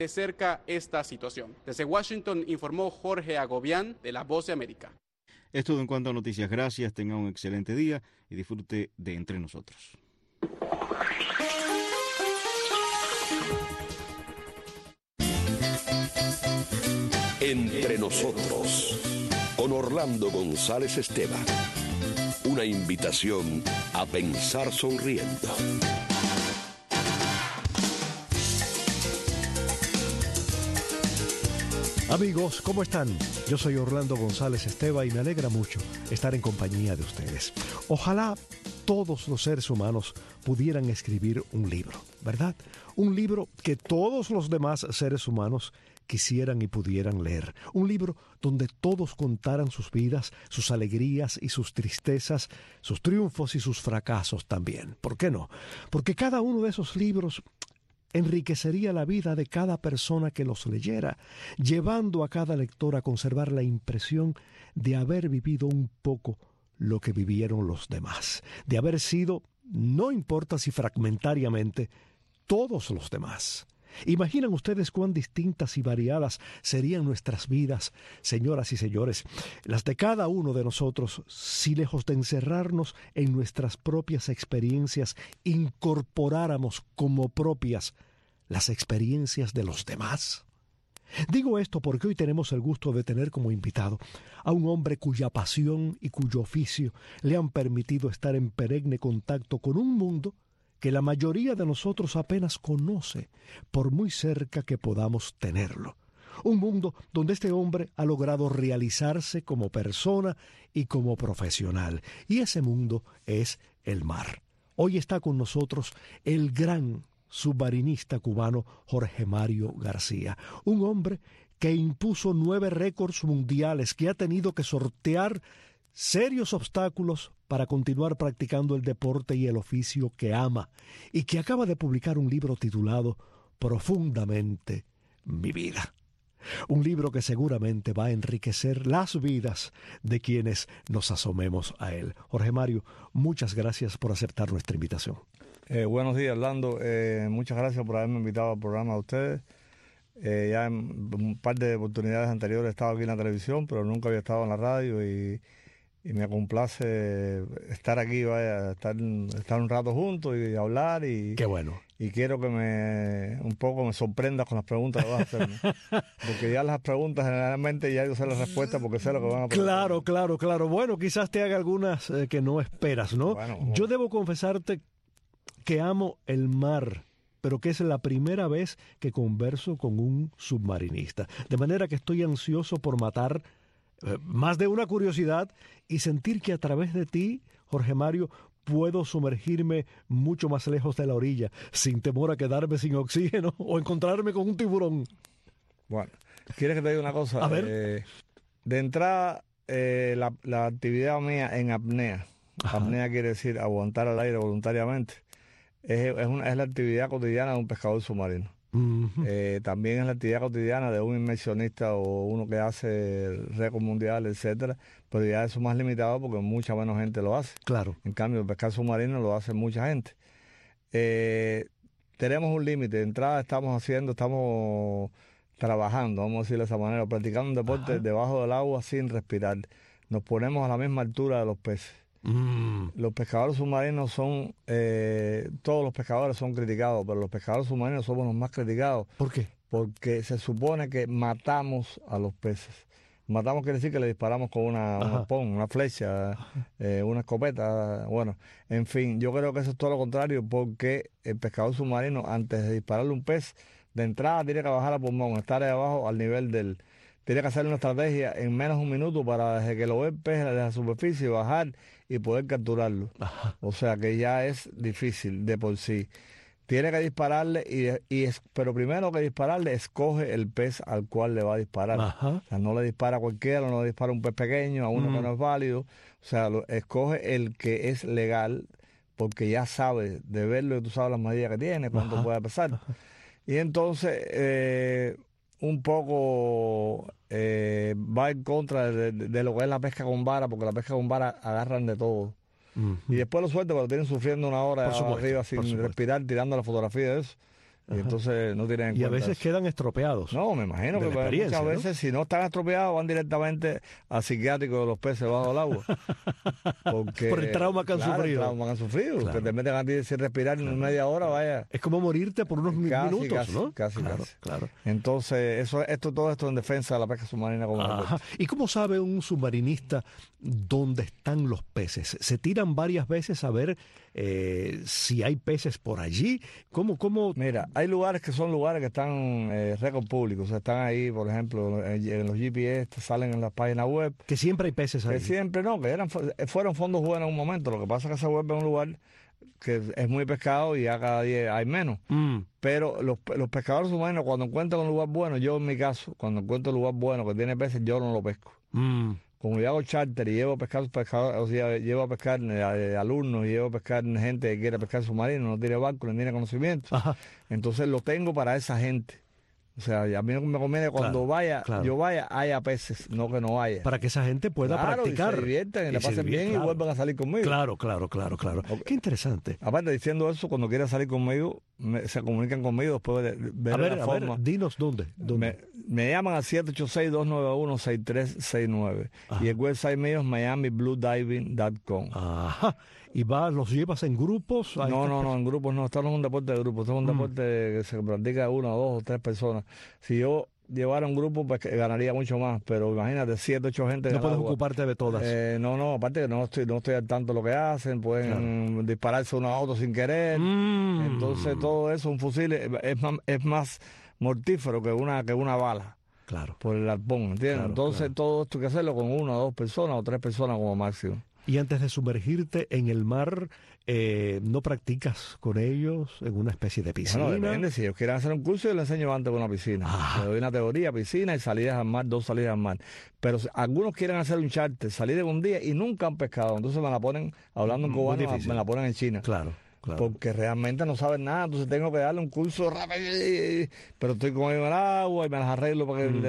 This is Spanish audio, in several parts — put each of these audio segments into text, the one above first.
de cerca esta situación. Desde Washington informó Jorge Agobián de La Voz de América. Es todo en cuanto a noticias. Gracias, tenga un excelente día y disfrute de Entre Nosotros. Entre Nosotros, con Orlando González Esteban. Una invitación a pensar sonriendo. Amigos, ¿cómo están? Yo soy Orlando González Esteban y me alegra mucho estar en compañía de ustedes. Ojalá todos los seres humanos pudieran escribir un libro, ¿verdad? Un libro que todos los demás seres humanos quisieran y pudieran leer. Un libro donde todos contaran sus vidas, sus alegrías y sus tristezas, sus triunfos y sus fracasos también. ¿Por qué no? Porque cada uno de esos libros enriquecería la vida de cada persona que los leyera, llevando a cada lector a conservar la impresión de haber vivido un poco lo que vivieron los demás, de haber sido, no importa si fragmentariamente, todos los demás. ¿Imaginan ustedes cuán distintas y variadas serían nuestras vidas, señoras y señores, las de cada uno de nosotros, si lejos de encerrarnos en nuestras propias experiencias, incorporáramos como propias las experiencias de los demás? Digo esto porque hoy tenemos el gusto de tener como invitado a un hombre cuya pasión y cuyo oficio le han permitido estar en perenne contacto con un mundo que la mayoría de nosotros apenas conoce, por muy cerca que podamos tenerlo. Un mundo donde este hombre ha logrado realizarse como persona y como profesional. Y ese mundo es el mar. Hoy está con nosotros el gran submarinista cubano Jorge Mario García. Un hombre que impuso 9 récords mundiales, que ha tenido que sortear serios obstáculos para continuar practicando el deporte y el oficio que ama, y que acaba de publicar un libro titulado Profundamente mi vida. Un libro que seguramente va a enriquecer las vidas de quienes nos asomemos a él. Jorge Mario, muchas gracias por aceptar nuestra invitación. Buenos días, Orlando. Muchas gracias por haberme invitado al programa de ustedes. Ya en un par de oportunidades anteriores he estado aquí en la televisión, pero nunca había estado en la radio y me complace estar aquí, estar un rato juntos y hablar. Qué bueno. Y quiero que un poco me sorprendas con las preguntas que vas a hacerme. Porque ya las preguntas generalmente ya yo sé la respuesta porque sé lo que van a preguntar. Claro. Bueno, quizás te haga algunas que no esperas, ¿no? Bueno, yo debo confesarte que amo el mar, pero que es la primera vez que converso con un submarinista. De manera que estoy ansioso por matar más de una curiosidad y sentir que a través de ti, Jorge Mario, puedo sumergirme mucho más lejos de la orilla, sin temor a quedarme sin oxígeno o encontrarme con un tiburón. Bueno, ¿quieres que te diga una cosa? A ver. De entrada, la actividad mía en apnea. Ajá. Apnea quiere decir aguantar el aire voluntariamente. Es la actividad cotidiana de un pescador submarino. Uh-huh. También es la actividad cotidiana de un inmersionista o uno que hace récord mundial, etcétera, pero ya eso es más limitado porque mucha menos gente lo hace. Claro. En cambio, el pescar submarino lo hace mucha gente. Tenemos un límite. De entrada estamos trabajando, vamos a decirlo de esa manera, practicando un deporte debajo del agua sin respirar. Nos ponemos a la misma altura de los peces. Los pescadores submarinos son, todos los pescadores son criticados, pero los pescadores submarinos somos los más criticados. ¿Por qué? Porque se supone que matamos a los peces. Matamos quiere decir que le disparamos con una flecha, una escopeta, bueno, en fin, yo creo que eso es todo lo contrario, porque el pescador submarino, antes de dispararle un pez, de entrada tiene que bajar a pulmón, estar ahí abajo al nivel tiene que hacer una estrategia en menos de un minuto para desde que lo ve el pez de la superficie bajar y poder capturarlo. Ajá. O sea que ya es difícil de por sí. Tiene que dispararle, pero primero que dispararle, escoge el pez al cual le va a disparar. Ajá. O sea, no le dispara a cualquiera, no le dispara a un pez pequeño, a uno que no es válido. O sea, escoge el que es legal, porque ya sabe de verlo y tú sabes las medidas que tiene, cuánto puede pesar. Y entonces, un poco va en contra de lo que es la pesca con vara, porque la pesca con vara agarran de todo. Y después lo sueltan, pero tienen sufriendo una hora arriba sin respirar, tirando la fotografía de eso. Y entonces no tienen en Y a cuenta veces eso. quedan estropeados. No, me imagino de que la experiencia, muchas ¿no? veces, si no están estropeados, van directamente al psiquiátrico de los peces bajo el agua. Porque, Por el trauma que han claro, sufrido. El trauma que han sufrido. Claro. Que te meten a ti sin respirar en media hora, vaya. Es como morirte por unos minutos, Casi, ¿no? casi. Claro. Entonces, todo esto en defensa de la pesca submarina como Ajá. ¿Y cómo sabe un submarinista dónde están los peces? ¿Se tiran varias veces a ver si hay peces por allí? ¿Cómo? Mira, hay lugares que son lugares que están récord públicos, o sea, están ahí, por ejemplo, en los GPS, te salen en las páginas web. Que siempre hay peces ahí. Que siempre no, fueron fondos buenos en un momento, lo que pasa es que se vuelve un lugar que es muy pescado y ya cada día hay menos. Pero los pescadores submarinos, cuando encuentran un lugar bueno, yo en mi caso, cuando encuentro un lugar bueno que tiene peces, yo no lo pesco. Como yo hago charter y llevo a pescar pescadores, o sea, llevo a pescar alumnos y llevo a pescar gente que quiere pescar submarino, no tiene barco, no tiene conocimiento. Ajá. Entonces lo tengo para esa gente. O sea, a mí no me conviene que cuando yo vaya, haya peces, no que no haya. Para que esa gente pueda practicar. Y se diviertan, y la pasen bien y vuelvan a salir conmigo. Claro. Okay. Qué interesante. Aparte, diciendo eso, cuando quieran salir conmigo, se comunican conmigo después de ver la forma. Dinos dónde. Me llaman al 786-291-6369. Y el website mío es miamibluediving.com. Ajá. ¿Y los llevas en grupos? No, en grupos no. Esto no es un deporte de grupo. Esto es un deporte que se practica de 1, 2 o 3 personas. Si yo llevara un grupo, pues ganaría mucho más. Pero imagínate, 7, 8 gente. No puedes ocuparte de todas. No, aparte que no estoy al tanto de lo que hacen. Pueden dispararse uno a otro sin querer. Entonces todo eso, un fusil, es más mortífero que una bala. Claro. Por el arpón, ¿entiendes? Claro, Entonces todo esto hay que hacerlo con 1 o 2 personas o 3 personas como máximo. Y antes de sumergirte en el mar, ¿no practicas con ellos en una especie de piscina? Bueno, depende. Si ellos quieren hacer un curso, yo les enseño antes con una piscina. Le doy una teoría, piscina y salidas al mar, 2 salidas al mar. Pero algunos quieren hacer un charter, salir de un día y nunca han pescado. Entonces me la ponen, hablando en cubano, me la ponen en China. Claro. Porque realmente no saben nada, entonces tengo que darle un curso rápido, pero estoy con ellos en el agua y me las arreglo para que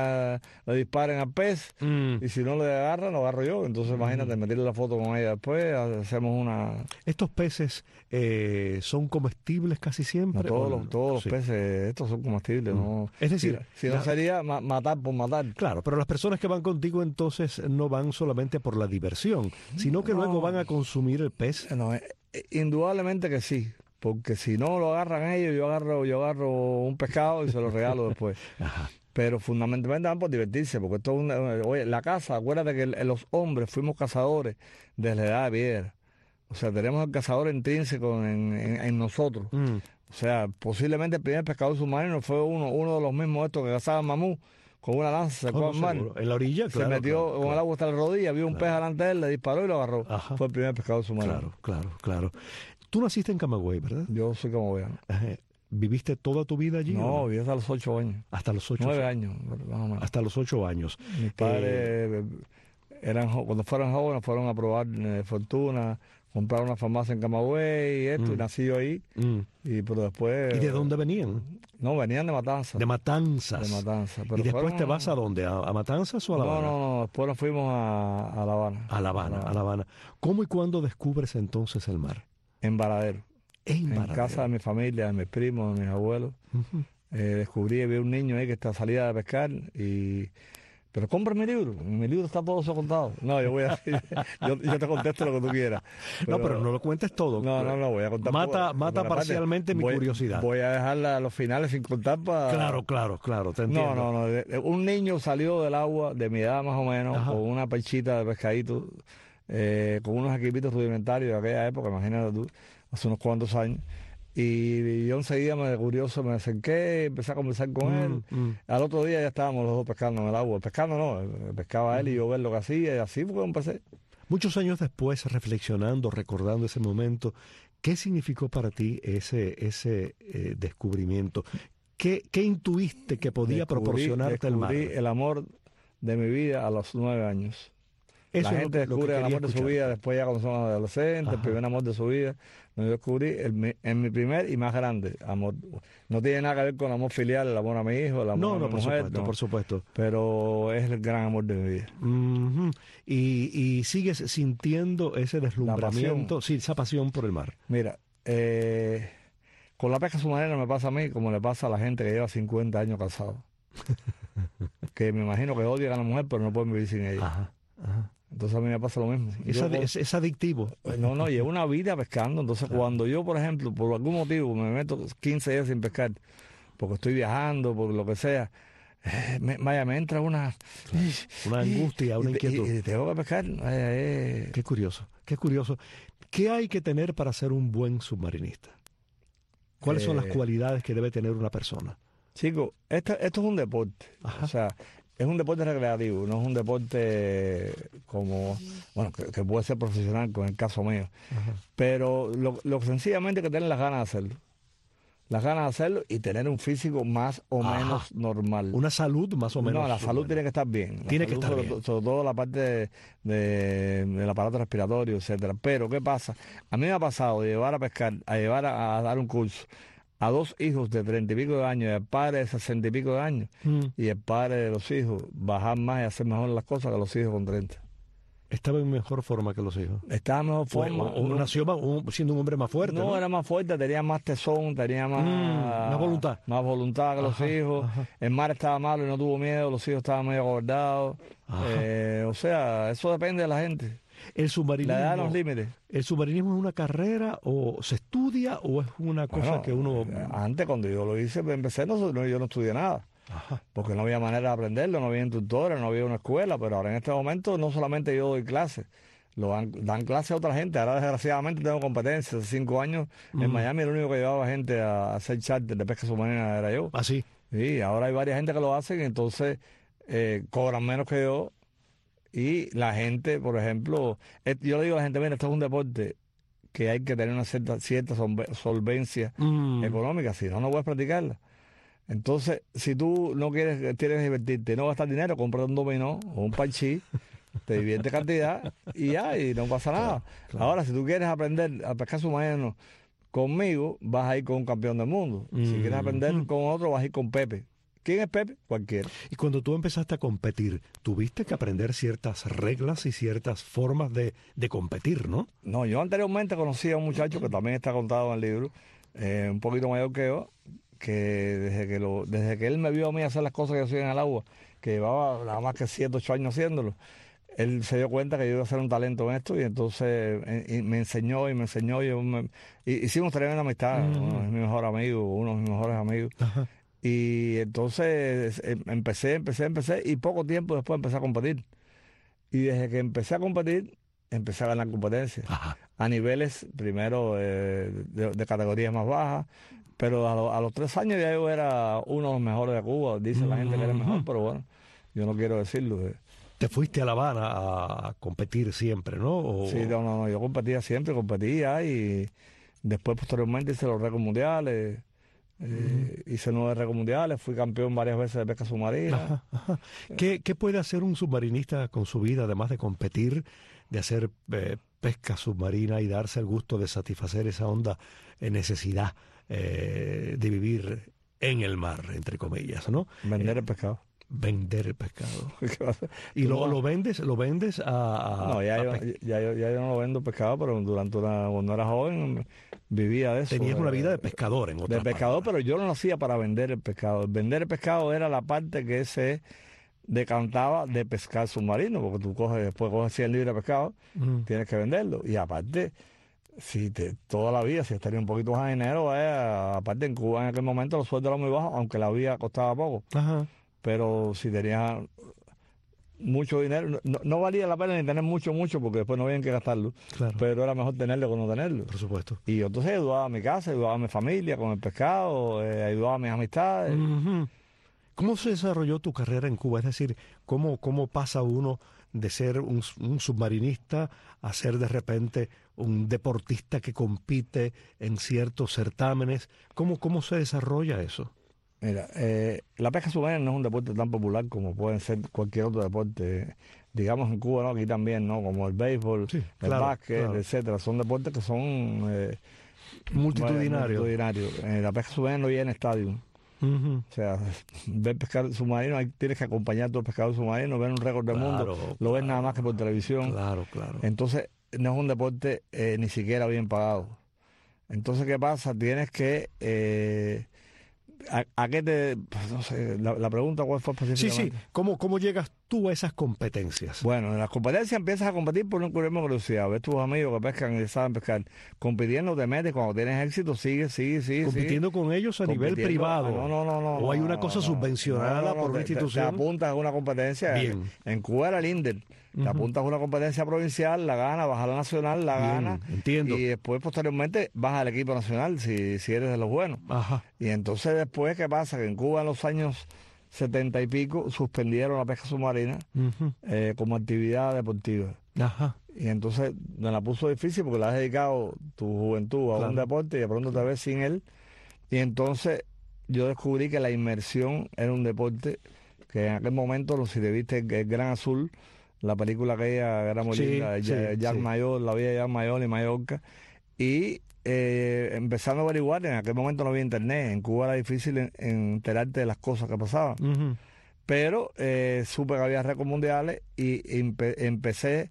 le disparen al pez, y si no le agarran, lo agarro yo. Entonces imagínate, meterle la foto con ella después, hacemos una... ¿Estos peces son comestibles casi siempre? No, todos los peces, estos son comestibles, ¿no? Es decir, si no sería matar por matar. Claro, pero las personas que van contigo entonces no van solamente por la diversión, sino que luego van a consumir el pez. Indudablemente que sí, porque si no lo agarran ellos, yo agarro un pescado y se lo regalo después. Ajá. Pero fundamentalmente van por divertirse, porque esto es oye, la caza, acuérdate que los hombres fuimos cazadores desde la edad de piedra. O sea, tenemos el cazador intrínseco en nosotros. O sea, posiblemente el primer pescador submarino fue uno de los mismos estos que cazaban mamú. Con una lanza se fue al mar. En la orilla, se metió con el agua hasta la rodilla, vio un pez delante de él, le disparó y lo agarró. Ajá. Fue el primer pescador submarino. Claro. Tú naciste en Camagüey, ¿verdad? Yo soy camagüeyano. ¿Viviste toda tu vida allí? No, viví hasta los 8 años. Hasta los 8 9 años, más o menos. Hasta los 8 años. Mis padres cuando fueron jóvenes fueron a probar fortuna, compraron una farmacia en Camagüey y nací yo ahí. Pero después... ¿Y de dónde venían? No, venían de Matanzas. De Matanzas. Pero ¿Y después te vas a dónde? ¿A Matanzas o a La Habana? No, después nos fuimos a La Habana. A La Habana. ¿Cómo y cuándo descubres entonces el mar? En Varadero. En casa de mi familia, de mis primos, de mis abuelos. Descubrí, vi un niño ahí que salía a pescar pero compra mi libro. En mi libro está todo eso contado. No, yo voy a yo te contesto lo que tú quieras. Pero no lo cuentes todo. No, voy a contar. Mata parcialmente mi curiosidad. Voy a dejar los finales sin contar para... Claro, te entiendo. No. Un niño salió del agua, de mi edad más o menos, con una perchita de pescadito, con unos equipitos rudimentarios de aquella época, imagínate tú, hace unos cuantos años. Y yo enseguida, curioso, me acerqué, empecé a conversar con él. Al otro día ya estábamos los dos pescando en el agua. Pescaba él y yo ver lo que hacía, y así fue que empecé. Muchos años después, reflexionando, recordando ese momento, ¿qué significó para ti ese descubrimiento? ¿Qué intuiste que podía proporcionarte el mar? Descubrí el amor de mi vida a los 9 años. Eso la gente descubre el amor de su vida después ya cuando son adolescentes, el primer amor de su vida. Yo descubrí en mi primer y más grande amor. No tiene nada que ver con el amor filial, el amor a mi hijo, el amor a mi mujer. Por supuesto. Pero es el gran amor de mi vida. ¿Y sigues sintiendo ese deslumbramiento, esa pasión por el mar? Mira, Con la pesca submarina me pasa a mí como le pasa a la gente que lleva 50 años casado. Que me imagino que odian a la mujer, pero no pueden vivir sin ella. Ajá, ajá. Entonces a mí me pasa lo mismo. Es adictivo. No, llevo una vida pescando. Entonces cuando yo, por ejemplo, por algún motivo me meto 15 días sin pescar, porque estoy viajando, por lo que sea, me entra una angustia, una inquietud. Y tengo que pescar. Qué curioso, qué curioso. ¿Qué hay que tener para ser un buen submarinista? ¿Cuáles son las cualidades que debe tener una persona? Chicos, esto es un deporte. Ajá. O sea, es un deporte recreativo, no es un deporte como, bueno, que puede ser profesional, con el caso mío. Ajá. Pero lo sencillamente hay que tener las ganas de hacerlo. Las ganas de hacerlo y tener un físico más o menos normal. Una salud más o menos. No, la salud tiene que estar bien. Tiene que estar bien. Sobre todo la parte del aparato respiratorio, etcétera. Pero, ¿qué pasa? A mí me ha pasado de llevar a pescar, a llevar a dar un curso a 2 hijos de 30 y pico de años, y el padre de 60 y pico de años, y el padre de los hijos bajar más y hacer mejor las cosas que los hijos con 30. Estaba en mejor forma que los hijos. Estaba en mejor forma. O nació siendo un hombre más fuerte. No, era más fuerte, tenía más tesón, tenía más voluntad. Más voluntad que los hijos. Ajá. El mar estaba malo y no tuvo miedo, los hijos estaban medio acordados. O sea, eso depende de la gente. El submarinismo. La edad de los límites. ¿El submarinismo es una carrera o se estudia o es una cosa que uno...? Antes, cuando yo lo hice, empecé, yo no estudié nada. Ajá. Porque no había manera de aprenderlo, no había instructores, no había una escuela, pero ahora en este momento no solamente yo doy clases, dan clases a otra gente. Ahora desgraciadamente tengo competencia. Hace 5 años en Miami el único que llevaba gente a hacer charter de pesca submarina era yo. ¿Ah, sí? Sí, ahora hay varias gente que lo hacen, entonces cobran menos que yo. Y la gente, por ejemplo, yo le digo a la gente, mira, esto es un deporte que hay que tener una cierta solvencia económica, si no, no puedes practicarla. Entonces, si tú no quieres divertirte, no gastar dinero, compra un dominó o un parchís, te divierte cantidad y ya, y no pasa nada. Claro. Ahora, si tú quieres aprender a pescar submarino conmigo, vas a ir con un campeón del mundo. Si quieres aprender con otro, vas a ir con Pepe. ¿Quién es Pepe? Cualquiera. Y cuando tú empezaste a competir, tuviste que aprender ciertas reglas y ciertas formas de competir, ¿no? No, yo anteriormente conocí a un muchacho que también está contado en el libro, un poquito mayor que yo, que desde que él me vio a mí hacer las cosas que yo hacía en el agua, que llevaba nada más que 7, 8 años haciéndolo, él se dio cuenta que yo iba a ser un talento en esto y entonces me enseñó y hicimos tremenda amistad. Uno es mi mejor amigo, uno de mis mejores amigos. Ajá. Y entonces empecé y poco tiempo después empecé a competir. Y desde que empecé a competir, empecé a ganar competencias. Ajá. A niveles primero de categorías más bajas, pero a los 3 años ya yo era uno de los mejores de Cuba. Dice la gente que era mejor, pero bueno, yo no quiero decirlo. ¿Te fuiste a La Habana a competir siempre, no? Sí, no, yo competía y después posteriormente hice los récords mundiales. Hice 9 récords mundiales, fui campeón varias veces de pesca submarina. Ajá. ¿Qué puede hacer un submarinista con su vida, además de competir, de hacer pesca submarina y darse el gusto de satisfacer esa honda necesidad de vivir en el mar, entre comillas, ¿no? Vender el pescado. Vender el pescado. ¿Y lo vendes a...? No, ya yo no lo vendo pescado, pero cuando era joven vivía de eso. Tenías una vida de pescador en otra De pescador, pero yo no lo hacía para vender el pescado. Vender el pescado era la parte que se decantaba de pescar submarino, porque tú después coges 100 libras de pescado, tienes que venderlo. Y aparte, toda la vida, si has tenido un poquito más de dinero, aparte en Cuba en aquel momento los sueldos eran muy bajos, aunque la vida costaba poco. Ajá. Pero si tenías mucho dinero, no valía la pena ni tener mucho, porque después no había que gastarlo. Claro. Pero era mejor tenerlo que no tenerlo. Por supuesto. Y yo entonces ayudaba a mi casa, ayudaba a mi familia con el pescado, ayudaba a mis amistades. ¿Cómo se desarrolló tu carrera en Cuba? Es decir, ¿cómo pasa uno de ser un submarinista a ser de repente un deportista que compite en ciertos certámenes? ¿Cómo se desarrolla eso? Mira, la pesca submarina no es un deporte tan popular como pueden ser cualquier otro deporte. Digamos en Cuba, ¿no? Aquí también, ¿no? Como el béisbol, el básquet, etcétera. Son deportes que son multitudinarios. La pesca submarina no llega en estadio. O sea, ver pescar submarino, ahí tienes que acompañar a tu pescador submarino, ver un récord del mundo, lo ves nada más que por televisión. Claro. Entonces, no es un deporte ni siquiera bien pagado. Entonces, ¿qué pasa? Tienes que... ¿A qué te...? Pues no sé, la pregunta cuál fue específicamente. Sí. ¿Cómo llegas tú a esas competencias? Bueno, en las competencias empiezas a competir por un curiosidad. Ves tus amigos que pescan y saben pescar. Compitiendo te metes, cuando tienes éxito, sigues. Compitiendo con ellos a nivel privado. No. ¿O hay una cosa subvencionada por una institución? Te apuntas a una competencia. Bien. En Cuba era el INDER. Te apuntas a una competencia provincial, la gana, vas a la nacional, la gana. Entiendo. Y después, posteriormente, vas al equipo nacional si eres de los buenos. Ajá. Y entonces después, ¿qué pasa? Que en Cuba en los años 70 y pico suspendieron la pesca submarina como actividad deportiva. Ajá. Y entonces me la puso difícil porque la has dedicado tu juventud a un deporte y de pronto te ves sin él. Y entonces yo descubrí que la inmersión era un deporte que en aquel momento, si te viste el Gran Azul, la película aquella era muy linda, Jack Mayor, la vida de Jack Mayor y Mallorca, y empezando a averiguar, en aquel momento no había internet, en Cuba era difícil enterarte de las cosas que pasaban, pero supe que había récords mundiales y empecé.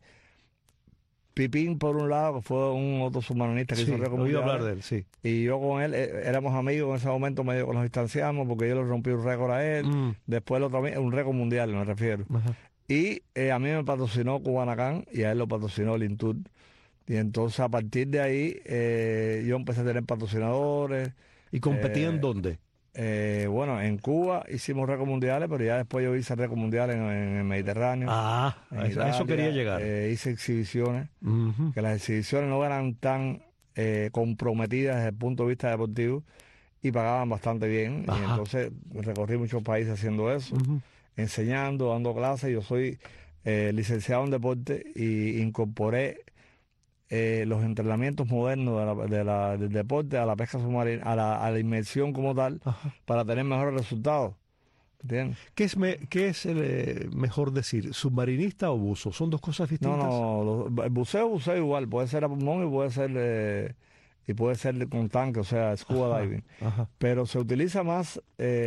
Pipín, por un lado, que fue un otro submarinista que hizo récord mundial. Hablar de él, sí. Y yo con él éramos amigos en ese momento, medio que nos distanciamos porque yo le rompí un récord a él. Después el otro, un récord mundial, me refiero. Ajá. Y a mí me patrocinó Cubanacán y a él lo patrocinó el Intur. Y entonces a partir de ahí yo empecé a tener patrocinadores. ¿Y competían dónde? Bueno, en Cuba hicimos récords mundiales, pero ya después yo hice récords mundiales en el Mediterráneo. A eso quería llegar. Hice exhibiciones, que las exhibiciones no eran tan comprometidas desde el punto de vista deportivo y pagaban bastante bien. Y entonces recorrí muchos países haciendo eso, enseñando, dando clases. Yo soy licenciado en deporte y incorporé los entrenamientos modernos del deporte a la pesca submarina, a la inmersión como tal, para tener mejores resultados. ¿Entiendes? ¿Qué es mejor decir, submarinista o buzo? ¿Son dos cosas distintas? No, el buceo igual, puede ser a pulmón y puede ser con tanque, o sea, scuba diving. Pero se utiliza más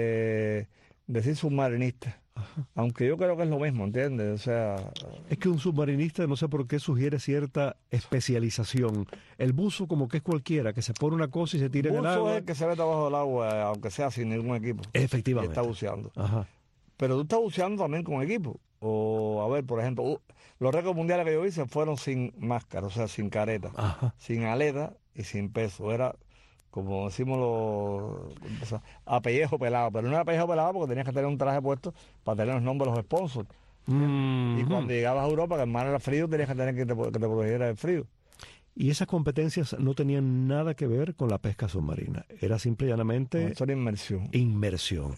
decir submarinista. Aunque yo creo que es lo mismo, ¿entiendes? O sea, es que un submarinista, no sé por qué, sugiere cierta especialización. El buzo como que es cualquiera, que se pone una cosa y se tira en el agua. El buzo es el que se mete abajo del agua, aunque sea sin ningún equipo. Efectivamente. Y está buceando. Pero tú estás buceando también con equipo. O, a ver, por ejemplo, los récords mundiales que yo hice fueron sin máscara, o sea, sin careta, sin aleta y sin peso. Era... como decimos a pellejo pelado, pero no era pellejo pelado porque tenías que tener un traje puesto para tener los nombres de los sponsors. Y cuando llegabas a Europa, que el mar era frío, tenías que tener que te protegiera del frío. Y esas competencias no tenían nada que ver con la pesca submarina, era simple y llanamente... Eso era inmersión. Inmersión.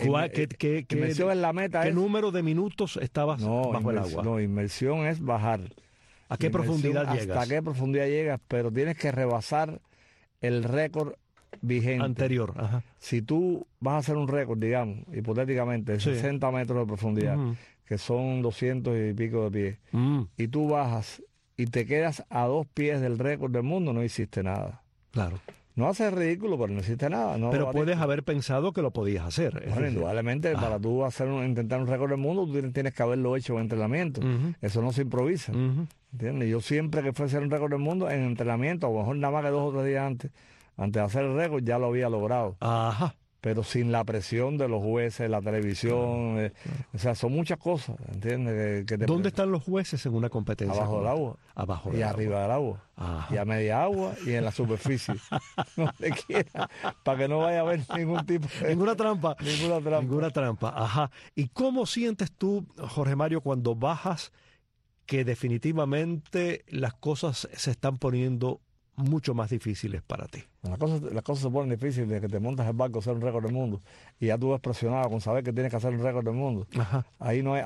Inmersión es la meta. ¿Qué número de minutos estabas bajo el agua? No, inmersión es bajar. ¿A qué profundidad llegas? Hasta qué profundidad llegas, pero tienes que rebasar el récord vigente. Anterior. Si tú vas a hacer un récord, digamos, hipotéticamente, de 60 metros de profundidad, que son 200 y pico de pies, y tú bajas y te quedas a 2 pies del récord del mundo, no hiciste nada. Claro. No haces ridículo, pero no hiciste nada. No, pero puedes haber pensado que lo podías hacer. Bueno, indudablemente, para tú intentar un récord del mundo, tú tienes que haberlo hecho en entrenamiento. Eso no se improvisa. ¿Entiendes? Yo siempre que fui a hacer un récord del mundo, en entrenamiento, a lo mejor nada más que 2 o 3 días antes de hacer el récord, ya lo había logrado. Pero sin la presión de los jueces, la televisión, o sea, son muchas cosas, ¿entiendes? ¿Dónde están los jueces en una competencia? Abajo del agua. Abajo del y agua. Arriba del agua. Y a media agua y en la superficie. Donde quiera, para que no vaya a haber ningún tipo de... Ninguna trampa. Ninguna trampa. ¿Y cómo sientes tú, Jorge Mario, cuando bajas que definitivamente las cosas se están poniendo mucho más difíciles para ti? Las cosas se ponen difíciles desde que te montas el barco a hacer un récord del mundo y ya tú ves presionado con saber que tienes que hacer un récord del mundo. Ahí no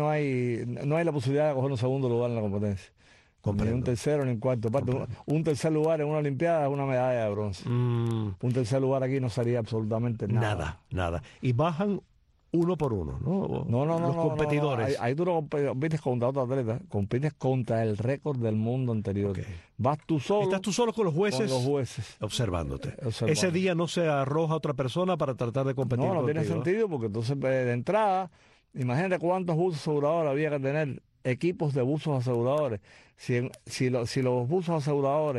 hay la posibilidad de coger un segundo lugar en la competencia. Ni un tercero ni un cuarto. Un tercer lugar en una olimpiada es una medalla de bronce. Un tercer lugar aquí no sería absolutamente nada. Nada. Y bajan uno por uno, ¿no? Los competidores. Ahí tú no compites contra otro atleta, compites contra el récord del mundo anterior. Vas tú solo. ¿Estás tú solo con los jueces? Con los jueces. Observándote. Ese día no se arroja otra persona para tratar de competir No contigo. Tiene sentido porque entonces de entrada, imagínate cuántos buzos aseguradores había que tener, equipos de buzos aseguradores. Si los buzos aseguradores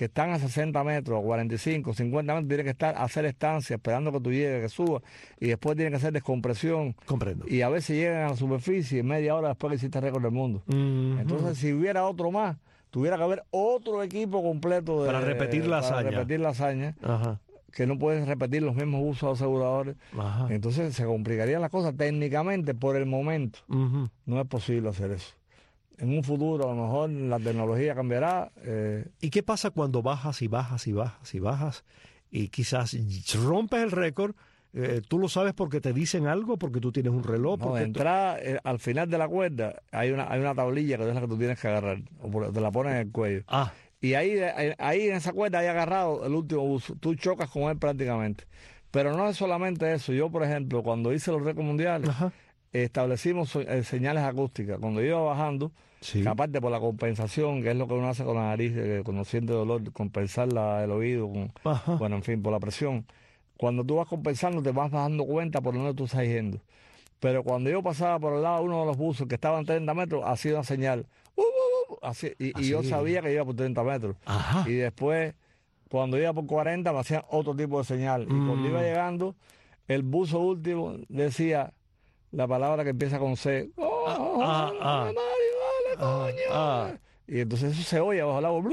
que están a 60 metros, a 45, 50 metros, tienen que estar a hacer estancia, esperando que tú llegues, que suba, y después tienen que hacer descompresión. Comprendo. Y a veces llegan a la superficie media hora después que hiciste récord del mundo. Entonces, si hubiera otro más, tuviera que haber otro equipo completo para repetir la hazaña. Ajá. Que no puedes repetir los mismos usos aseguradores. Ajá. Entonces se complicarían las cosas. Técnicamente, por el momento, no es posible hacer eso. En un futuro, a lo mejor, la tecnología cambiará. ¿Y qué pasa cuando bajas y bajas y bajas y bajas y quizás rompes el récord? ¿Tú lo sabes porque te dicen algo? ¿Porque tú tienes un reloj? No, de entrada, al final de la cuerda hay una tablilla que es la que tú tienes que agarrar. O te la pones en el cuello. Y ahí en esa cuerda hay agarrado el último buzo. Tú chocas con él prácticamente. Pero no es solamente eso. Yo, por ejemplo, cuando hice los récords mundiales, establecimos señales acústicas. Cuando yo iba bajando, que aparte por la compensación, que es lo que uno hace con la nariz, cuando siente dolor, compensar el oído, bueno, en fin, por la presión. Cuando tú vas compensando, te vas dando cuenta por dónde tú estás yendo. Pero cuando yo pasaba por el lado de uno de los buzos que estaban 30 metros, hacía una señal. Así, y yo sabía que iba por 30 metros. Y después, cuando iba por 40, me hacían otro tipo de señal. Y cuando iba llegando, el buzo último decía la palabra que empieza con C. Mario, coño. Y entonces eso se oye bajo el agua.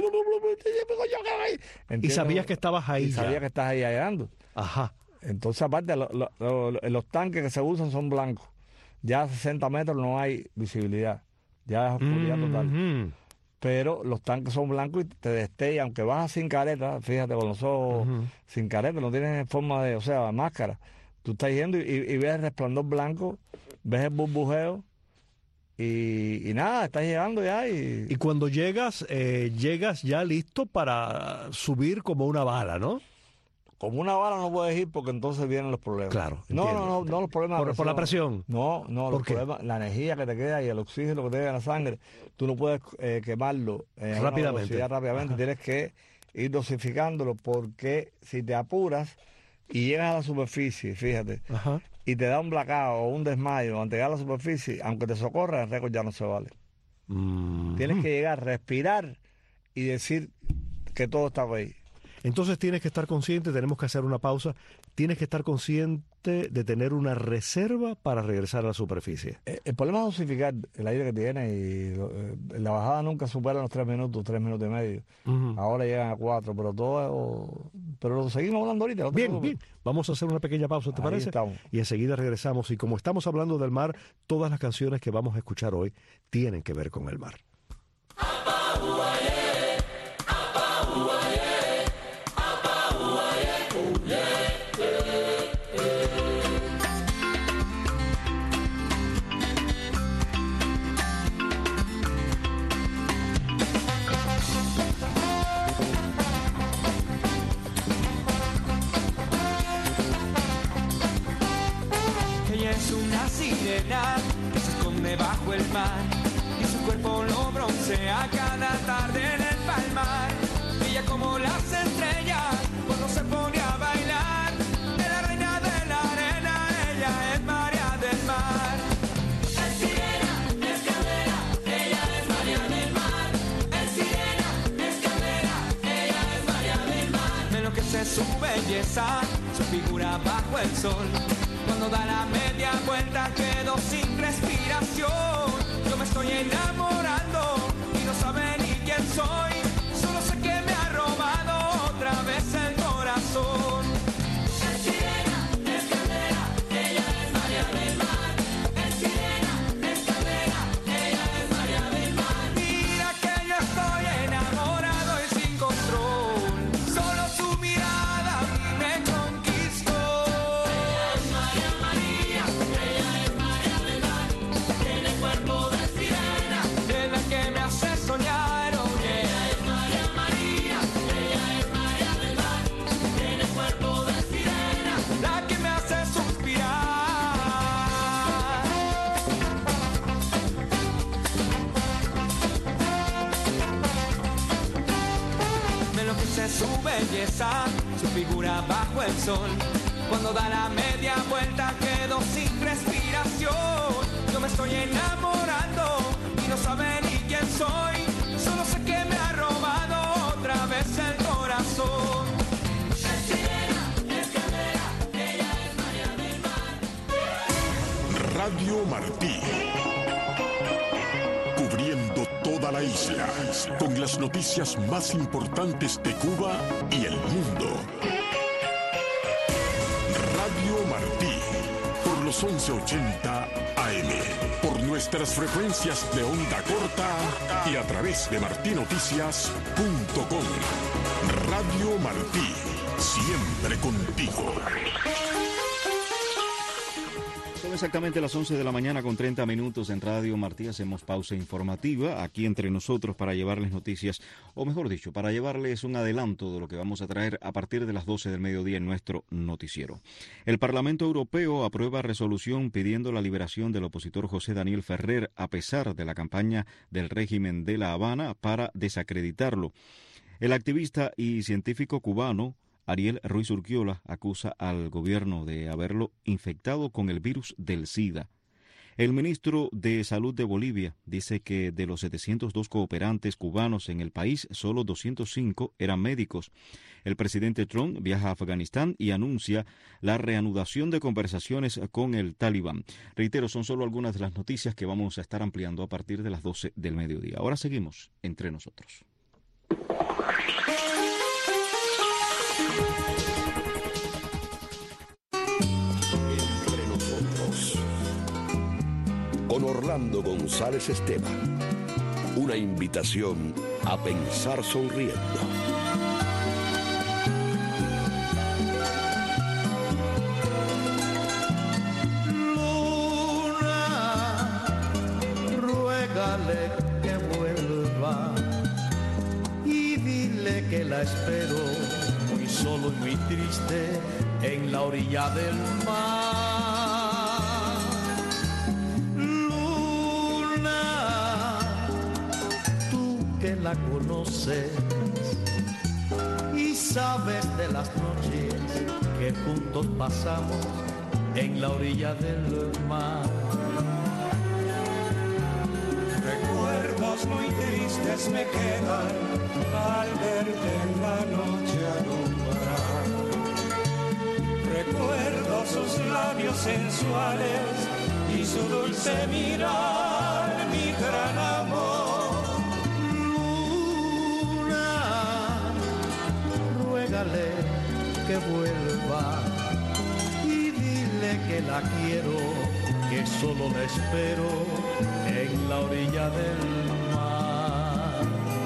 Y sabías que estabas ahí. Y sabía que estás ahí llegando. Entonces, aparte, los tanques que se usan son blancos. Ya a 60 metros no hay visibilidad. Ya es oscuridad total. Pero los tanques son blancos y te destellan, aunque vas sin careta, fíjate, con los ojos sin careta, no tienes forma de, máscara. Tú estás yendo y ves el resplandor blanco, ves el burbujeo y nada, estás llegando ya. Y cuando llegas ya listo para subir como una bala, ¿no? Como una bala no puedes ir porque entonces vienen los problemas. Claro. No los problemas. ¿Por la presión? No, los problemas, la energía que te queda y el oxígeno que te queda en la sangre, tú no puedes quemarlo rápidamente. Tienes que ir dosificándolo porque si te apuras y llegas a la superficie, fíjate, y te da un blackout o un desmayo antes de llegar a la superficie, aunque te socorra, el récord ya no se vale. Tienes que llegar, respirar y decir que todo está ahí. Entonces tienes que estar consciente, tenemos que hacer una pausa, tienes que estar consciente de tener una reserva para regresar a la superficie. El problema es dosificar el aire que tiene y la bajada nunca supera los 3 minutos y medio. Ahora llegan a 4, pero lo seguimos hablando ahorita. Bien. Vamos a hacer una pequeña pausa, ¿te parece? Estamos. Y enseguida regresamos. Y como estamos hablando del mar, todas las canciones que vamos a escuchar hoy tienen que ver con el mar. Que se esconde bajo el mar y su cuerpo lo broncea cada tarde en el palmar. Ella como las estrellas cuando se pone a bailar, de la reina de la arena, ella es María del mar. Es sirena, es caldera, ella es María del mar. Es sirena, es caldera, ella es María del mar. Me enloquece su belleza, su figura bajo el sol. Cuando da la media vuelta quedo sin respiración. Yo me estoy enamorando y no sabe ni quién soy. Solo sé que me ha robado otra vez el corazón. Es sirena, es caldera, ella es María del mar. Es sirena, es caldera, ella es María del mar. Mira que yo estoy enamorado y sin control. Solo su mirada a mí me conquistó. Su belleza, su figura bajo el sol. Cuando da la media vuelta quedo sin respiración. Yo me estoy enamorando y no sabe ni quién soy. Solo sé que me ha robado otra vez el Radio Martí. Cubriendo toda la isla con las noticias más importantes de Cuba y el mundo. Radio Martí, por los 1180 AM, por nuestras frecuencias de onda corta y a través de martinoticias.com. Radio Martí, siempre contigo. Son exactamente las 11 de la mañana con 30 minutos en Radio Martí. Hacemos pausa informativa aquí entre nosotros para llevarles noticias, o mejor dicho, para llevarles un adelanto de lo que vamos a traer a partir de las 12 del mediodía en nuestro noticiero. El Parlamento Europeo aprueba resolución pidiendo la liberación del opositor José Daniel Ferrer a pesar de la campaña del régimen de La Habana para desacreditarlo. El activista y científico cubano Ariel Ruiz Urquiola acusa al gobierno de haberlo infectado con el virus del SIDA. El ministro de Salud de Bolivia dice que de los 702 cooperantes cubanos en el país, solo 205 eran médicos. El presidente Trump viaja a Afganistán y anuncia la reanudación de conversaciones con el Talibán. Reitero, son solo algunas de las noticias que vamos a estar ampliando a partir de las 12 del mediodía. Ahora seguimos entre nosotros. Con Orlando González Esteban. Una invitación a pensar sonriendo. Luna, ruégale que vuelva y dile que la espero muy solo y muy triste en la orilla del mar. La conoces y sabes de las noches que juntos pasamos en la orilla del mar. Recuerdos muy tristes me quedan al verte en la noche alumbrar. Recuerdo sus labios sensuales y su dulce mirar, mi gran amor. Que vuelva y dile que la quiero, que solo la espero en la orilla del mar.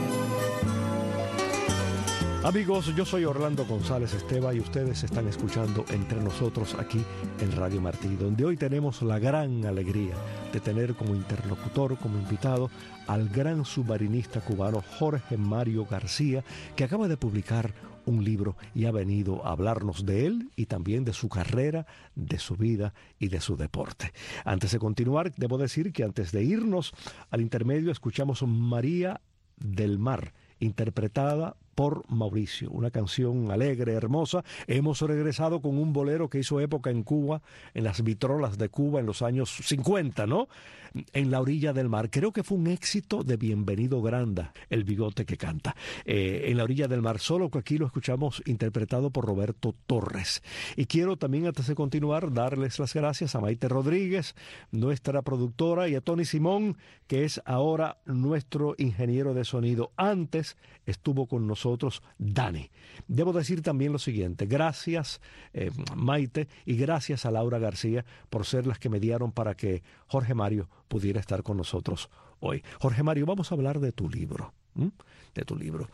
Amigos, yo soy Orlando González Esteban y ustedes están escuchando Entre Nosotros aquí en Radio Martí, donde hoy tenemos la gran alegría de tener como interlocutor, como invitado, al gran submarinista cubano Jorge Mario García, que acaba de publicar un libro y ha venido a hablarnos de él y también de su carrera, de su vida y de su deporte. Antes de continuar, debo decir que antes de irnos al intermedio escuchamos María del Mar, interpretada por Mauricio, una canción alegre, hermosa. Hemos regresado con un bolero que hizo época en Cuba, en las vitrolas de Cuba en los años 50, ¿no? En la orilla del mar. Creo que fue un éxito de Bienvenido Granda, el bigote que canta. En la orilla del mar, solo que aquí lo escuchamos interpretado por Roberto Torres. Y quiero también, antes de continuar, darles las gracias a Maite Rodríguez, nuestra productora, y a Tony Simón, que es ahora nuestro ingeniero de sonido. Antes estuvo con nosotros Dani. Debo decir también lo siguiente: gracias Maite y gracias a Laura García por ser las que mediaron para que Jorge Mario pudiera estar con nosotros hoy. Jorge Mario, vamos a hablar de tu libro. De tu libro.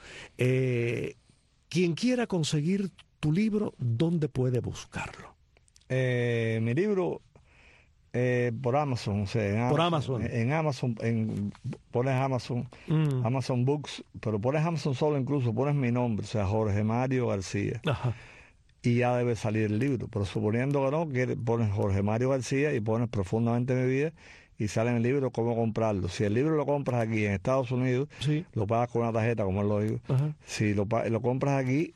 Quien quiera conseguir tu libro, ¿dónde puede buscarlo? Mi libro por Amazon, o sea, por Amazon. En Amazon, pones Amazon, Amazon Books, pero pones Amazon solo, incluso pones mi nombre, o sea, Jorge Mario García. Ajá. Y ya debe salir el libro, pero suponiendo que no, que pones Jorge Mario García y pones Profundamente mi vida y sale en el libro cómo comprarlo. Si el libro lo compras aquí en Estados Unidos, sí, lo pagas con una tarjeta, como él lo digo. Ajá. Si lo compras aquí,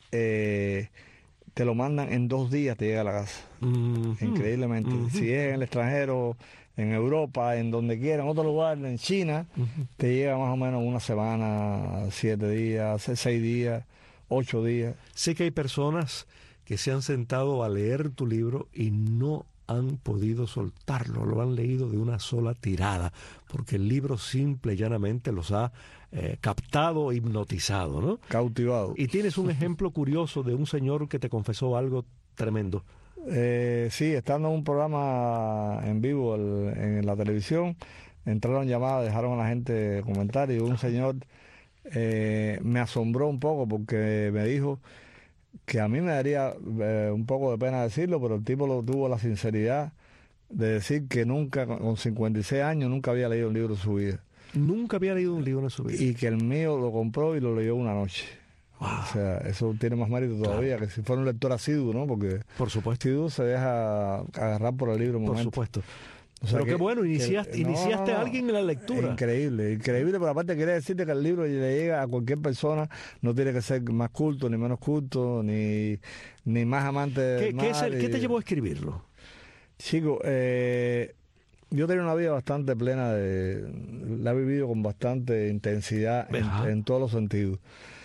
te lo mandan en 2 días, te llega a la casa. Increíblemente. Si es en el extranjero, en Europa, en donde quiera, en otro lugar, en China, te llega más o menos una semana, 7 días, 6 días, 8 días. Sé que hay personas que se han sentado a leer tu libro y no han podido soltarlo, lo han leído de una sola tirada, porque el libro simple y llanamente los ha captado, hipnotizado, ¿no? Cautivado. Y tienes un ejemplo curioso de un señor que te confesó algo tremendo. Sí, estando en un programa en vivo en la televisión, entraron llamadas, dejaron a la gente comentarios, y un señor me asombró un poco porque me dijo que a mí me daría un poco de pena decirlo, pero el tipo tuvo la sinceridad de decir que nunca, con 56 años, nunca había leído un libro en su vida. Nunca había leído un libro en su vida. Y que el mío lo compró y lo leyó una noche. Wow. O sea, eso tiene más mérito todavía, que si fuera un lector asiduo, ¿no? Porque por supuesto, asiduo se deja agarrar por el libro un momento. Por supuesto. O sea, pero qué bueno, iniciaste a alguien en la lectura. Increíble, pero aparte quiere decirte que el libro le llega a cualquier persona, no tiene que ser más culto, ni menos culto, ni más amante del mar. ¿Qué te llevó a escribirlo? Chico, yo tenía una vida bastante plena, la he vivido con bastante intensidad en todos los sentidos.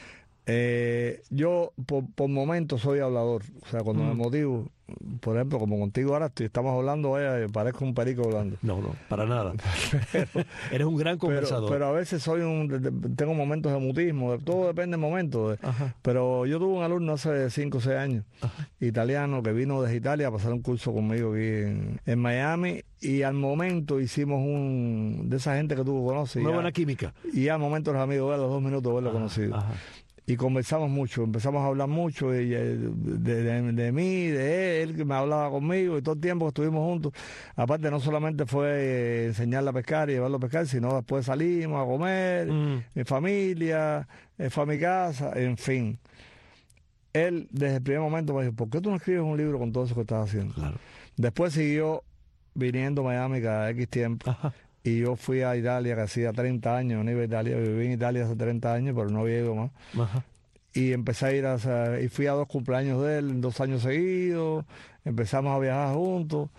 Yo por momentos soy hablador, o sea, cuando me motivo, por ejemplo, como contigo ahora estamos hablando, parezco un perico hablando. No, para nada. Eres un gran conversador. Pero a veces tengo momentos de mutismo, todo depende del momento. Pero yo tuve un alumno hace 5 o 6 años, italiano, que vino desde Italia a pasar un curso conmigo aquí en Miami, y al momento hicimos de esa gente que tú conoces. Una buena química. Y al momento los amigos, a los 2 minutos de haberlo conocido. Y conversamos mucho, empezamos a hablar mucho de mí, de él, que me hablaba conmigo, y todo el tiempo que estuvimos juntos. Aparte, no solamente fue enseñarle a pescar y llevarlo a pescar, sino después salimos a comer, mi familia, fue a mi casa, en fin. Él, desde el primer momento, me dijo, ¿por qué tú no escribes un libro con todo eso que estás haciendo? Claro. Después siguió viniendo a Miami cada X tiempo. Y yo fui a Italia, que hacía 30 años, no iba a Italia, viví en Italia hace 30 años, pero no había ido más. Y empecé a ir y fui a 2 cumpleaños de él en 2 años seguidos, empezamos a viajar juntos,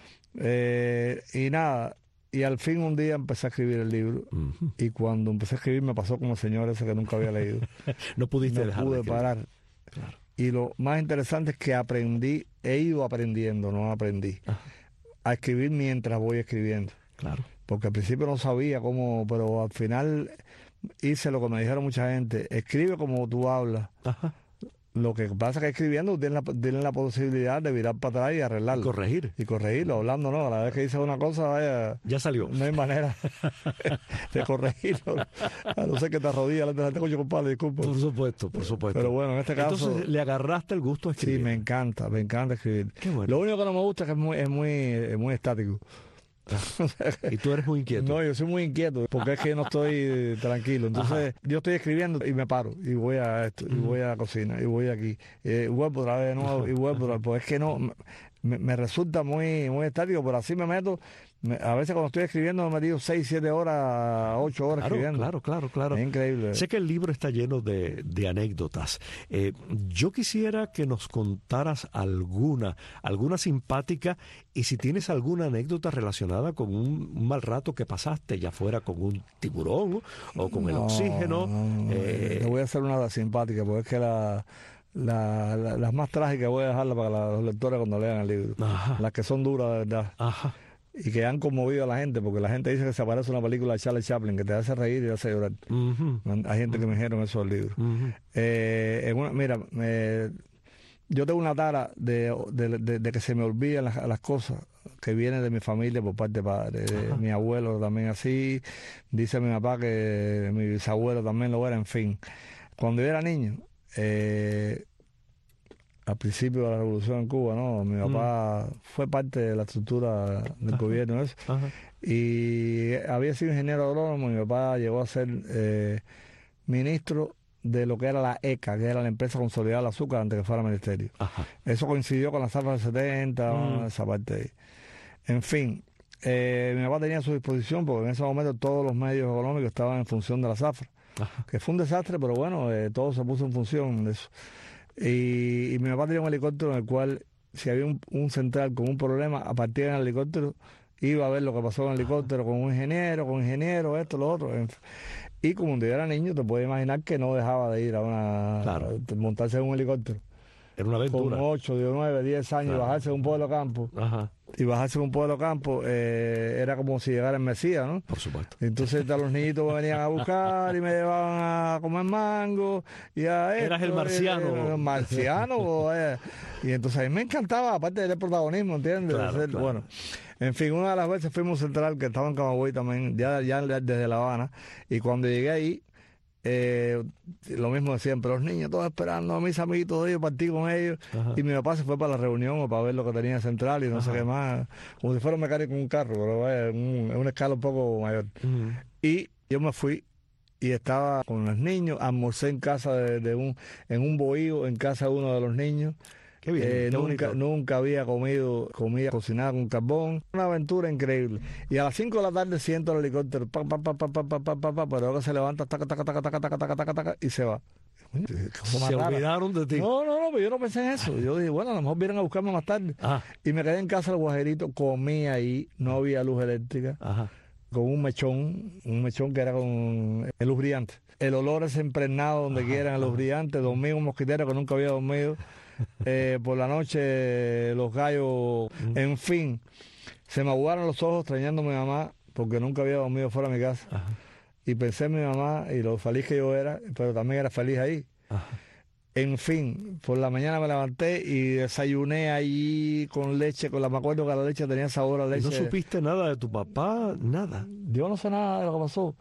y nada, y al fin un día empecé a escribir el libro, y cuando empecé a escribir me pasó como el señor ese que nunca había leído. No pudiste dejar pude de escribir. parar. Claro. Y lo más interesante es que he ido aprendiendo, no aprendí, a escribir mientras voy escribiendo. Claro. Porque al principio no sabía cómo, pero al final hice lo que me dijeron mucha gente, escribe como tú hablas. Lo que pasa es que escribiendo tienes la posibilidad de virar para atrás y arreglarlo. Y corregirlo, hablando, ¿no? A la vez que dices una cosa, vaya... Ya salió. No hay manera de corregirlo. A no ser que te arrodillas, te coño, compadre, disculpa. Por supuesto. Pero bueno, en este caso... Entonces, le agarraste el gusto a escribir. Sí, me encanta escribir. Qué bueno. Lo único que no me gusta es que es muy estático. Y tú eres muy inquieto. No, yo soy muy inquieto porque es que no estoy tranquilo. Entonces yo estoy escribiendo y me paro y voy a esto, y voy a la cocina, y voy aquí, vuelvo otra vez de nuevo y vuelvo otra vez. Pues es que no, me resulta muy estático, pero así me meto. A veces cuando estoy escribiendo me he metido 6, 7 horas, 8 horas escribiendo. Claro. Es increíble. Sé que el libro está lleno de anécdotas. Yo quisiera que nos contaras alguna simpática, y si tienes alguna anécdota relacionada con un mal rato que pasaste, ya fuera con un tiburón o con el oxígeno. Te voy a hacer una simpática, porque es que las más trágicas voy a dejarlas para los lectores cuando lean el libro. Las que son duras de verdad. Y que han conmovido a la gente, porque la gente dice que se parece a una película de Charlie Chaplin, que te hace reír y te hace llorar. Hay gente que me dijeron eso del libro. Yo tengo una tara de que se me olvidan las cosas que vienen de mi familia por parte de padre. Mi abuelo también así, dice mi papá que mi bisabuelo también lo era, en fin. Cuando yo era niño, al principio de la revolución en Cuba, ¿no? Mi papá fue parte de la estructura del gobierno, eso. Y había sido ingeniero agrónomo. Mi papá llegó a ser ministro de lo que era la ECA, que era la empresa consolidada del azúcar, antes que fuera ministerio. Eso coincidió con la zafra del 70, esa parte ahí. En fin, mi papá tenía a su disposición, porque en ese momento todos los medios económicos estaban en función de la zafra, que fue un desastre, pero bueno, todo se puso en función de eso. Y mi papá tenía un helicóptero en el cual, si había un central con un problema, a partir del helicóptero iba a ver lo que pasó con el helicóptero, con un ingeniero, esto, lo otro. Y como yo era niño, te puedes imaginar que no dejaba de ir a montarse en un helicóptero. Era una aventura. Con 8, 9, 10 años, Claro. y bajarse de un pueblo campo. Ajá, Y bajarse de un pueblo campo era como si llegara el Mesías, ¿no? por supuesto. Entonces los niñitos me venían a buscar y me llevaban a comer mango y a esto, Eras el marciano. el marciano. Y entonces a mí me encantaba, aparte del protagonismo, ¿entiendes? Claro, Hacer, claro. Bueno, en fin, una de las veces fuimos a Central, que estaba en Camagüey también, ya desde La Habana, y cuando llegué ahí, lo mismo de siempre, los niños todos esperando a mis amiguitos de ellos, partí con ellos. Ajá. Y mi papá se fue para la reunión o para ver lo que tenía en Central y no sé qué más, como si fuera un mecánico en un carro, pero vaya, en una escala un poco mayor. Ujú. Y yo me fui y estaba con los niños, almorcé en casa en un bohío, en casa de uno de los niños. Qué bien, qué bonito. Nunca había comido comida cocinada con carbón. Una aventura increíble. Y a las 5 de la tarde siento el helicóptero, pero ahora se levanta, taca, taca, taca, taca, taca, taca, taca, taca, y se va. Se olvidaron de ti. No, pero yo no pensé en eso. Yo dije, bueno, a lo mejor vienen a buscarme más tarde. Ajá, Y me quedé en casa del Guajerito, comí ahí, no había luz eléctrica, ajá. con un mechón que era con luz brillante. El olor es impregnado donde quieran, luz brillante. Dormí en un mosquitero que nunca había dormido. Por la noche, los gallos, en fin. Se me aguaron los ojos extrañando a mi mamá, porque nunca había dormido fuera de mi casa. Ajá. Y pensé en mi mamá y lo feliz que yo era, pero también era feliz ahí. Ajá. En fin, por la mañana me levanté y desayuné allí con leche, me acuerdo que la leche tenía sabor a ¿Y leche. no supiste nada de tu papá? Nada. Yo no sé nada de lo que pasó.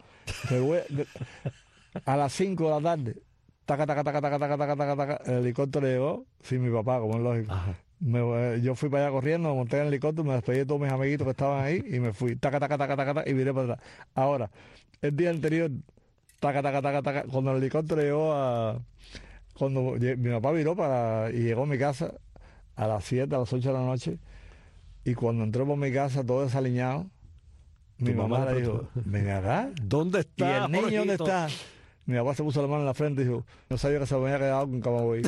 A las 5 de la tarde, taca, taca, taca, taca, taca, taca, taca, taca, el helicóptero llegó, sin mi papá, como es lógico. Ajá. Yo fui para allá corriendo, me monté en el helicóptero, me despedí de todos mis amiguitos que estaban ahí y me fui, taca, taca, taca, taca, taca, y viré para atrás. Ahora, el día anterior, taca, taca, taca, taca, cuando el helicóptero llegó mi papá viró y llegó a mi casa a las 7, a las 8 de la noche, y cuando entró por mi casa todo desaliñado, mi mamá le dijo, ven acá. ¿Dónde ¿Y está? el niño dónde Jorgito? está? Mi papá se puso la mano en la frente y dijo, no sabía que se me había quedado con Camagüey.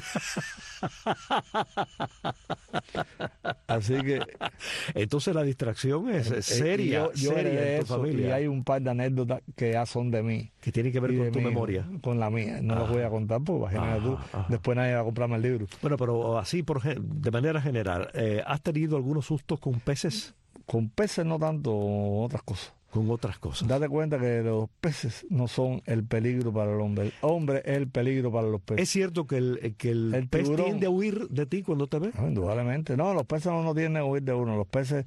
Así que... Entonces la distracción es seria, yo seria heredé en tu eso, familia. y hay un par de anécdotas que ya son de mí. Que tiene que ver y con de tu mi hijo, memoria. Con la mía. No las voy a contar, pues imagínate tú. Ajá. Después nadie va a comprarme el libro. Bueno, pero así de manera general, ¿has tenido algunos sustos con peces? Con peces no tanto, con otras cosas. Con otras cosas. Date cuenta que los peces no son el peligro para el hombre. El hombre es el peligro para los peces. ¿Es cierto que el pez tiburón tiende a huir de ti cuando te ve? No, indudablemente. No, los peces no tienden a huir de uno. Los peces,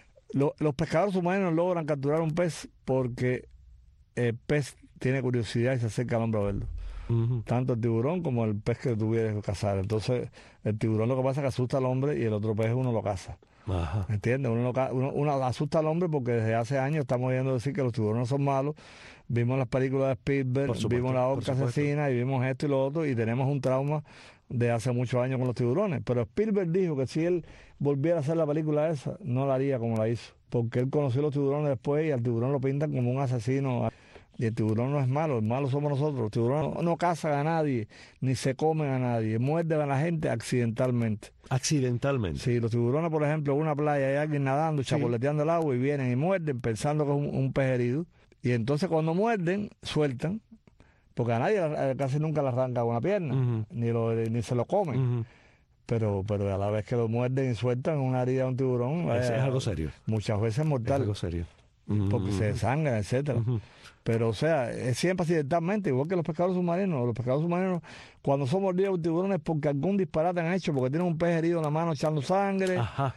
los pescadores humanos logran capturar un pez porque el pez tiene curiosidad y se acerca al hombre a verlo. Ujú. Tanto el tiburón como el pez que tú quieres cazar. Entonces, el tiburón lo que pasa es que asusta al hombre y el otro pez uno lo caza. Ajá. ¿Entiendes? Uno asusta al hombre porque desde hace años estamos oyendo decir que los tiburones son malos. Vimos las películas de Spielberg, Por supuesto, vimos La por Orca supuesto. Asesina y vimos esto y lo otro y tenemos un trauma de hace muchos años con los tiburones. Pero Spielberg dijo que si él volviera a hacer la película esa, no la haría como la hizo. Porque él conoció a los tiburones después y al tiburón lo pintan como un asesino. Y el tiburón no es malo, el malo somos nosotros. Los tiburones no cazan a nadie, ni se comen a nadie, muerden a la gente accidentalmente. Accidentalmente. Sí, los tiburones, por ejemplo, en una playa hay alguien nadando, chapoleteando el agua y vienen y muerden pensando que es un pez herido. Y entonces cuando muerden, sueltan, porque a nadie casi nunca le arranca una pierna, Ujú. ni se lo comen. Ujú. Pero a la vez que lo muerden y sueltan una herida de un tiburón, Es algo serio. muchas veces Es mortal, algo serio. porque se desangran, etcétera. Ujú. Pero, o sea, es siempre accidentalmente, igual que los pescadores submarinos. Los pescadores submarinos, cuando son mordidos por tiburones, porque algún disparate han hecho, porque tienen un pez herido en la mano echando sangre, Ajá.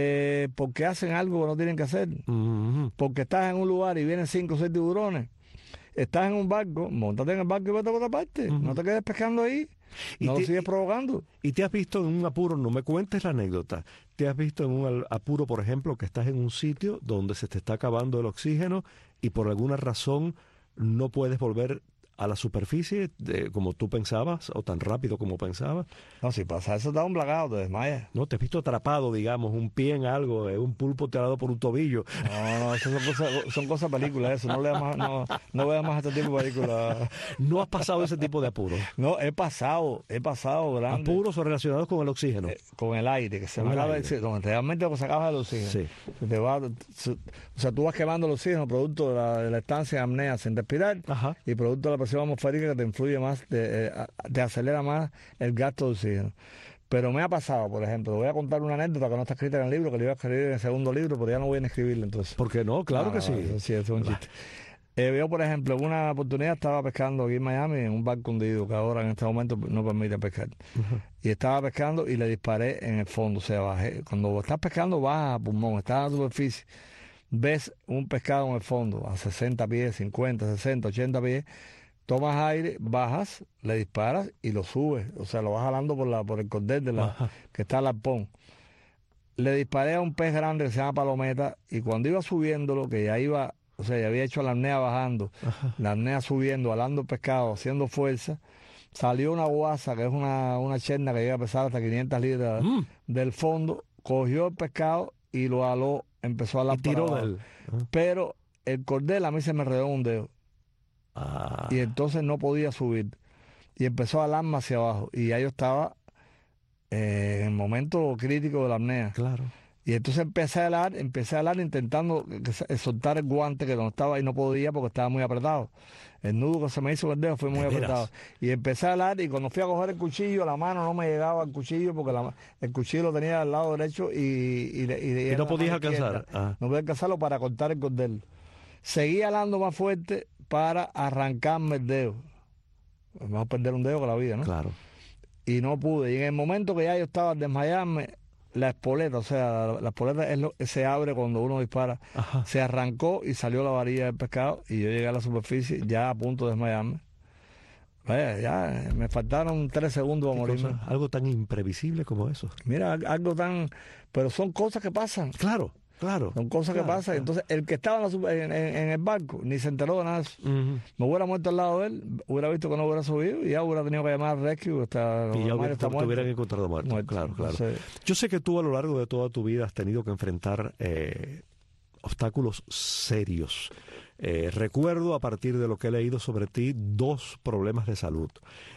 porque hacen algo que no tienen que hacer, Ujú. porque estás en un lugar y vienen 5 o 6 tiburones. Estás en un barco, montate en el barco y vete por otra parte. Ujú. No te quedes pescando ahí. Y No lo te- sigues provocando. ¿Y te has visto en un apuro? No me cuentes la anécdota. ¿Te has visto en un apuro, por ejemplo, que estás en un sitio donde se te está acabando el oxígeno y por alguna razón no puedes volver a la superficie como tú pensabas o tan rápido como pensabas? No, si pasa eso, te da un blackout, te desmayas. ¿No? ¿Te has visto atrapado, digamos, un pie en algo, un pulpo te ha dado por un tobillo? No, eso son cosas películas, eso. No veas más este tipo de películas. ¿No has pasado ese tipo de apuros? No, he pasado grande. ¿Apuros o relacionados con el oxígeno? Con el aire, que se Con me el acaba, aire. sí, donde realmente lo que se acaba el oxígeno. Sí. O sea, tú vas quemando el oxígeno producto de la estancia de apnea sin respirar Ajá. y producto de la presión atmosférica que te influye más, te acelera más el gasto de oxígeno. Pero me ha pasado, por ejemplo, te voy a contar una anécdota que no está escrita en el libro, que le iba a escribir en el segundo libro, pero ya no voy a escribirlo entonces. ¿Por qué no? Claro que sí. Sí, eso es un chiste. Yo, por ejemplo, en una oportunidad estaba pescando aquí en Miami en un barco hundido que ahora en este momento no permite pescar. Y estaba pescando y le disparé en el fondo, o sea, bajé. Cuando estás pescando bajas a pulmón, estás en la superficie, ves un pescado en el fondo a 60 pies, 50, 60, 80 pies, tomas aire, bajas, le disparas y lo subes, o sea, lo vas jalando por el cordel que está al arpón. Le disparé a un pez grande que se llama palometa y cuando iba subiéndolo, que ya iba, o sea, ya había hecho la apnea bajando, la apnea subiendo, alando el pescado, haciendo fuerza, salió una guasa, que es una cherna que llega a pesar hasta 500 libras del fondo, cogió el pescado y lo aló, empezó a alar para abajo. Pero el cordel a mí se me enredó un dedo. Y entonces no podía subir. Y empezó a alarme hacia abajo. Y ya yo estaba en el momento crítico de la apnea. Claro. Y entonces empecé a alar intentando soltar el guante que no estaba y no podía porque estaba muy apretado. El nudo que se me hizo con el dedo fue muy apretado. Y empecé a alar y cuando fui a coger el cuchillo, la mano no me llegaba al cuchillo porque el cuchillo lo tenía al lado derecho y no podías alcanzar. No podía alcanzarlo para cortar el cordel. Seguí alando más fuerte para arrancarme el dedo. Es mejor perder un dedo que la vida, ¿no? Claro. Y no pude. Y en el momento que ya yo estaba a desmayarme, la espoleta, o sea, la espoleta se abre cuando uno dispara. Se arrancó y salió la varilla del pescado y yo llegué a la superficie ya a punto de desmayarme. Vaya, ya me faltaron 3 segundos a morirme. Algo tan imprevisible como eso. Mira, algo tan... Pero son cosas que pasan. Claro. Claro. Son cosas que pasan. Claro. Entonces, el que estaba en el barco ni se enteró de nada de eso. Me hubiera muerto al lado de él, hubiera visto que no hubiera subido y ya hubiera tenido que llamar al rescue. Y ya te hubieran encontrado muerto. Claro. Entonces, yo sé que tú a lo largo de toda tu vida has tenido que enfrentar obstáculos serios. Recuerdo, a partir de lo que he leído sobre ti, 2 problemas de salud.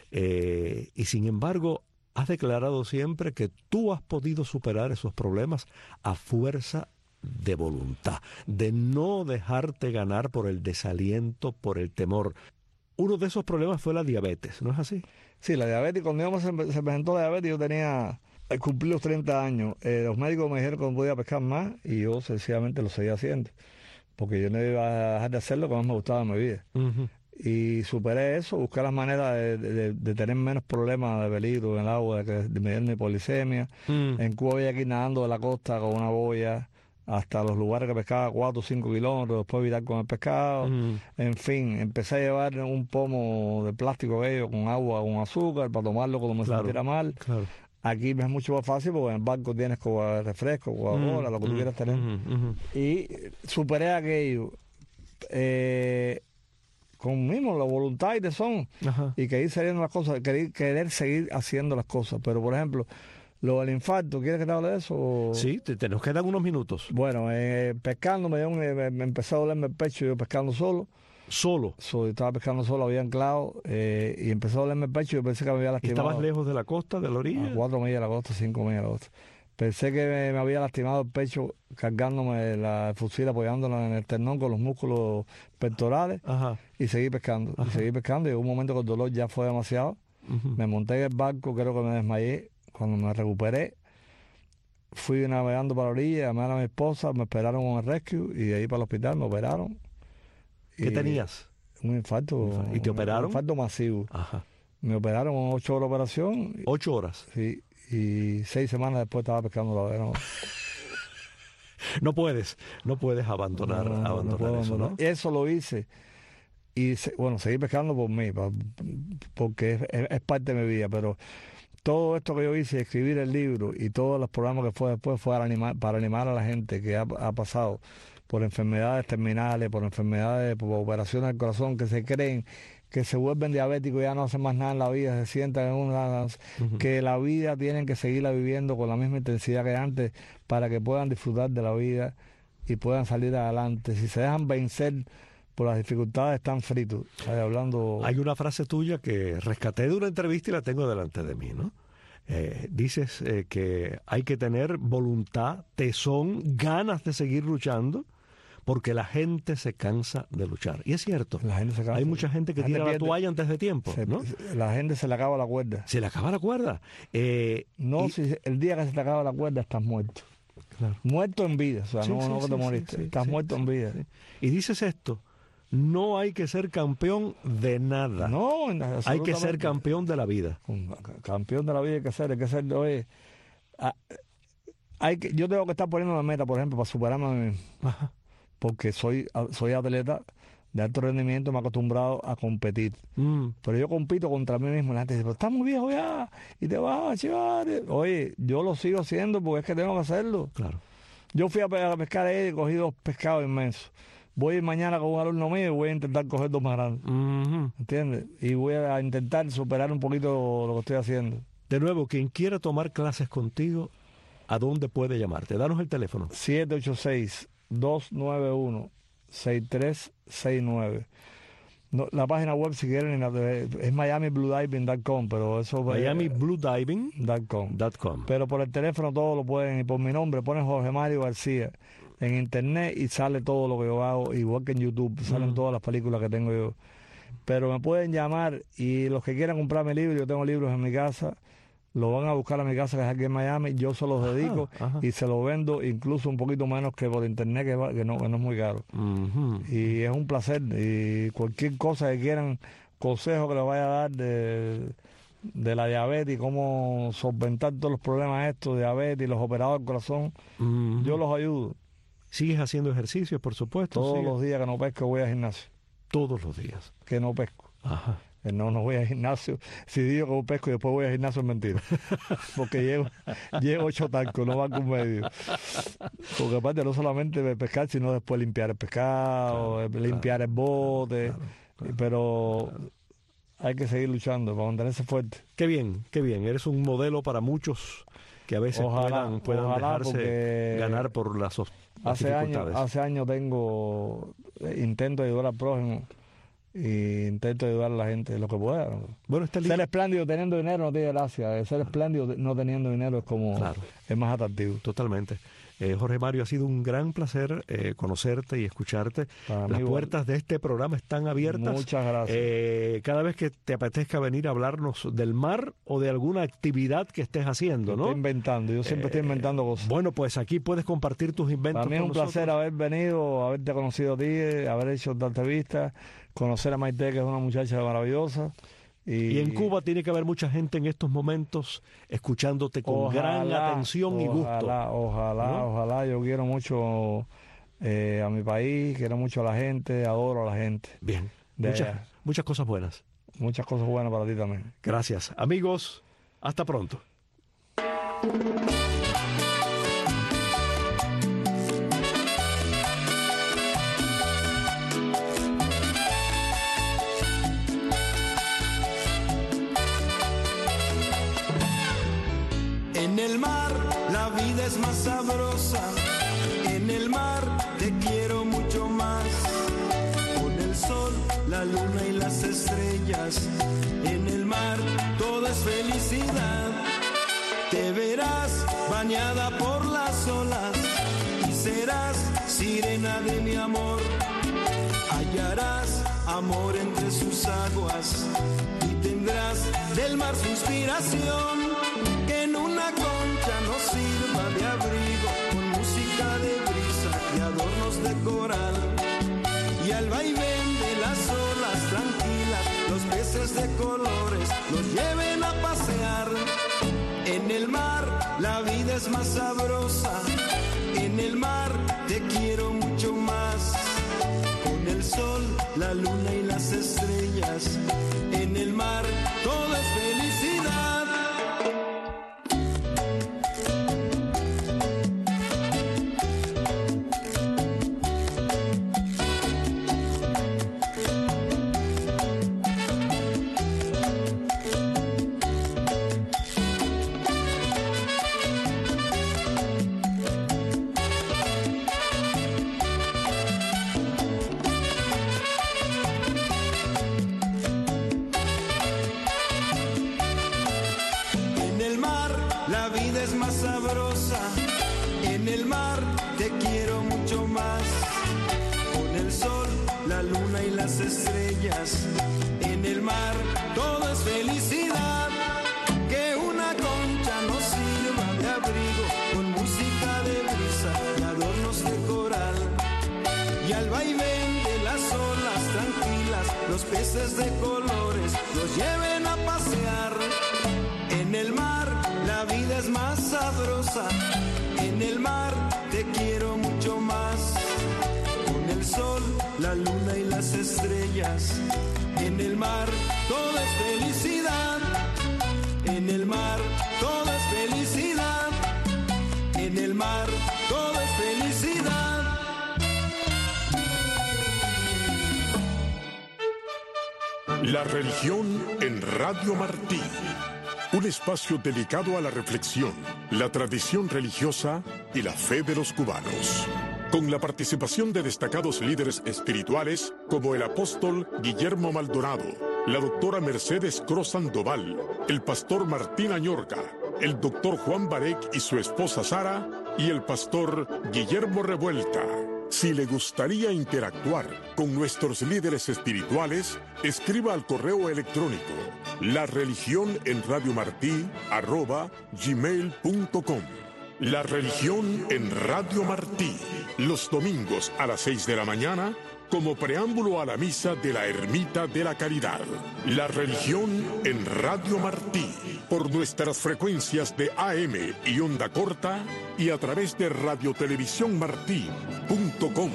Y sin embargo, has declarado siempre que tú has podido superar esos problemas a fuerza de voluntad, de no dejarte ganar por el desaliento, por el temor. Uno de esos problemas fue la diabetes, ¿no es así? Sí, la diabetes. Cuando se presentó la diabetes, yo tenía, cumplí los 30 años. Los médicos me dijeron que no podía pescar más y yo sencillamente lo seguía haciendo, porque yo no iba a dejar de hacer lo que más me gustaba en mi vida. Y superé eso, busqué las maneras de tener menos problemas de peligro en el agua, de medir mi hipoglicemia. En Cuba había que ir nadando de la costa con una boya hasta los lugares que pescaba 4 o 5 kilómetros, después virar con el pescado. En fin, empecé a llevar un pomo de plástico aquello con agua, con azúcar, para tomarlo cuando me sintiera mal. Claro. Aquí me es mucho más fácil porque en el barco tienes refresco, Coca-Cola, lo que tú quieras tener. Y superé aquello con mismo la voluntad y tesón. Y querer saliendo las cosas, querer seguir haciendo las cosas. Pero, por ejemplo, lo del infarto, ¿quieres que te hable de eso? Sí, nos quedan unos minutos. Bueno, pescando me empezó a dolerme el pecho, yo pescando solo. ¿Solo? Estaba pescando solo, había anclado y empezó a dolerme el pecho y yo pensé que me había lastimado. ¿Estabas lejos de la costa, de la orilla? A 4 millas de la costa, 5 millas de la costa. Pensé que me había lastimado el pecho cargándome el fusil, apoyándolo en el esternón con los músculos pectorales. Y seguí pescando. Y seguí pescando y en un momento que el dolor ya fue demasiado. Me monté en el barco, creo que me desmayé. Cuando me recuperé, fui navegando para la orilla, llamé a mi esposa, me esperaron con el rescue y de ahí para el hospital me operaron. ¿Qué tenías? Un infarto. ¿Y te operaron? Un infarto masivo. Me operaron con 8 horas de operación. ¿8 horas? Sí. Y 6 semanas después estaba pescando la vela. No puedes abandonar eso, ¿no? Eso lo hice. Y seguí pescando por mí, porque es parte de mi vida, pero todo esto que yo hice, escribir el libro y todos los programas que fue después fue para animar a la gente que ha pasado por enfermedades terminales, por operaciones del corazón, que se creen que se vuelven diabéticos y ya no hacen más nada en la vida, se sientan en que la vida tienen que seguirla viviendo con la misma intensidad que antes para que puedan disfrutar de la vida y puedan salir adelante. Si se dejan vencer por las dificultades, están fritos. Hay una frase tuya que rescaté de una entrevista y la tengo delante de mí, ¿no? Dices que hay que tener voluntad, tesón, ganas de seguir luchando, porque la gente se cansa de luchar. Y es cierto, La gente se cansa. hay mucha gente que tira la toalla antes de tiempo, ¿no? La gente se le acaba la cuerda. Se le acaba la cuerda. Si el día que se te acaba la cuerda estás muerto. Claro. Muerto en vida, o sea, no que te moriste, estás muerto en vida. Sí. Y dices esto, no hay que ser campeón de nada. No, hay que ser campeón de la vida. Campeón de la vida hay que ser, oye, yo tengo que estar poniendo una meta, por ejemplo, para superarme a mí mismo. Ajá. Porque soy atleta de alto rendimiento, me he acostumbrado a competir. Pero yo compito contra mí mismo. La gente dice, pero estás muy viejo ya, y te vas a chivar. Oye, yo lo sigo haciendo porque es que tengo que hacerlo. Claro. Yo fui a pescar ahí y cogí 2 pescados inmensos. Voy a ir mañana con un alumno mío y voy a intentar coger 2 más grandes. ¿Entiendes? Y voy a intentar superar un poquito lo que estoy haciendo. De nuevo, quien quiera tomar clases contigo, ¿a dónde puede llamarte? Danos el teléfono. 786-291-6369. No, la página web, si quieren, es miamibluediving.com, pero eso... miamibluediving.com. Pero por el teléfono todo lo pueden, y por mi nombre, ponen Jorge Mario García en internet y sale todo lo que yo hago, igual que en YouTube, salen todas las películas que tengo yo. Pero me pueden llamar, y los que quieran comprarme libros, yo tengo libros en mi casa, lo van a buscar a mi casa, que es aquí en Miami, yo se los dedico y se los vendo incluso un poquito menos que por internet, que no es muy caro. Y es un placer, y cualquier cosa que quieran, consejo que les vaya a dar de la diabetes y cómo solventar todos los problemas estos, diabetes y los operados del corazón, yo los ayudo. ¿Sigues haciendo ejercicios, por supuesto? Todos los días que no pesco voy al gimnasio. Todos los días. Que no pesco. Ajá. No voy al gimnasio. Si digo que pesco y después voy al gimnasio, es mentira. Porque llego 8 tacos, no van con medio. Porque aparte no solamente pescar, sino después limpiar el pescado, limpiar el bote. Pero hay que seguir luchando para mantenerse fuerte. Qué bien, qué bien. Eres un modelo para muchos que a veces puedan dejarse ganar por las dificultades. Hace años intento ayudar al prójimo. Y intento ayudar a la gente lo que pueda. Bueno, ser espléndido teniendo dinero no tiene gracia. Ser espléndido no teniendo dinero es más atractivo. Totalmente. Jorge Mario, ha sido un gran placer conocerte y escucharte. Las puertas de este programa están abiertas. Muchas gracias. Cada vez que te apetezca venir a hablarnos del mar o de alguna actividad que estés haciendo, ¿no? Estoy inventando, yo siempre estoy inventando cosas. Bueno, pues aquí puedes compartir tus inventos. Para mí es un placer haber venido, haberte conocido a ti, haber hecho esta entrevista, conocer a Maite, que es una muchacha maravillosa. Y en Cuba tiene que haber mucha gente en estos momentos escuchándote con gran atención y gusto. Ojalá. Yo quiero mucho a mi país, quiero mucho a la gente, adoro a la gente. Bien, muchas cosas buenas. Muchas cosas buenas para ti también. Gracias. Amigos, hasta pronto. En el mar la vida es más sabrosa, en el mar te quiero mucho más. Con el sol, la luna y las estrellas, en el mar todo es felicidad. Te verás bañada por las olas y serás sirena de mi amor. Hallarás amor entre sus aguas y tendrás del mar su inspiración. Que en una concha nos sirva de abrigo, con música de brisa y adornos de coral. Y al vaivén de las olas tranquilas, los peces de colores los lleven a pasear. En el mar la vida es más sabrosa, en el mar te quiero mucho más. Con el sol, la luna y las estrellas, en el mar todo es felicidad. y las estrellas. En el mar todo es felicidad. Que una concha nos sirva de abrigo, con música de brisa y adornos de coral. Y al vaivén de las olas tranquilas, los peces de colores los lleven a pasear. En el mar la vida es más sabrosa. En el mar te quiero mucho más. Con el sol, la luna y las estrellas. En el mar todo es felicidad. En el mar todo es felicidad. En el mar todo es felicidad. La religión en Radio Martí. Un espacio dedicado a la reflexión, la tradición religiosa y la fe de los cubanos. Con la participación de destacados líderes espirituales como el apóstol Guillermo Maldonado, la doctora Mercedes Cruz Sandoval, el pastor Martín Añorca, el doctor Juan Barek y su esposa Sara y el pastor Guillermo Revuelta. Si le gustaría interactuar con nuestros líderes espirituales, escriba al correo electrónico lareligionenradiomarti@gmail.com. La religión en Radio Martí, los domingos a las 6 de la mañana, como preámbulo a la misa de la Ermita de la Caridad. La religión en Radio Martí, por nuestras frecuencias de AM y onda corta y a través de radiotelevisiónmartí.com.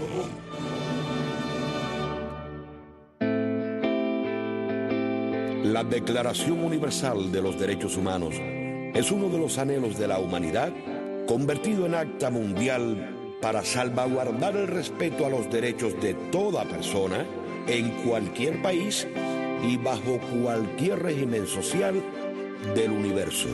La Declaración Universal de los Derechos Humanos es uno de los anhelos de la humanidad convertido en acta mundial para salvaguardar el respeto a los derechos de toda persona en cualquier país y bajo cualquier régimen social del universo.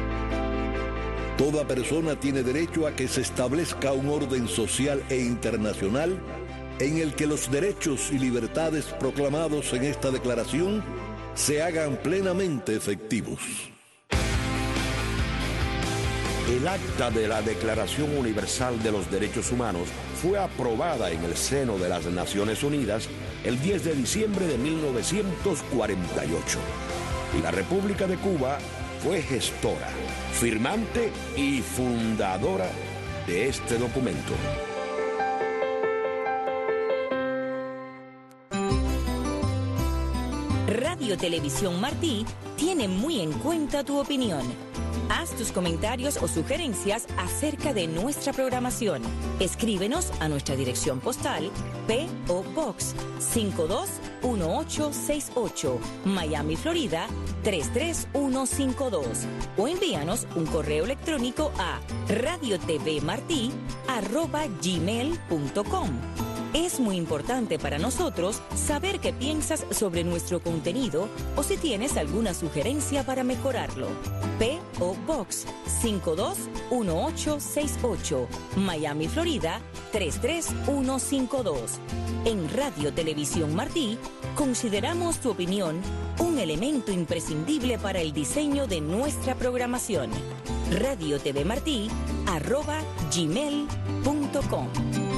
Toda persona tiene derecho a que se establezca un orden social e internacional en el que los derechos y libertades proclamados en esta declaración se hagan plenamente efectivos. El acta de la Declaración Universal de los Derechos Humanos fue aprobada en el seno de las Naciones Unidas el 10 de diciembre de 1948. Y la República de Cuba fue gestora, firmante y fundadora de este documento. Radio Televisión Martí tiene muy en cuenta tu opinión. Haz tus comentarios o sugerencias acerca de nuestra programación. Escríbenos a nuestra dirección postal P.O. Box 521868, Miami, Florida 33152, o envíanos un correo electrónico a radiotvmarti@gmail.com. Es muy importante para nosotros saber qué piensas sobre nuestro contenido o si tienes alguna sugerencia para mejorarlo. P.O. Box 521868, Miami, Florida 33152. En Radio Televisión Martí, consideramos tu opinión un elemento imprescindible para el diseño de nuestra programación. radiotvmarti@gmail.com.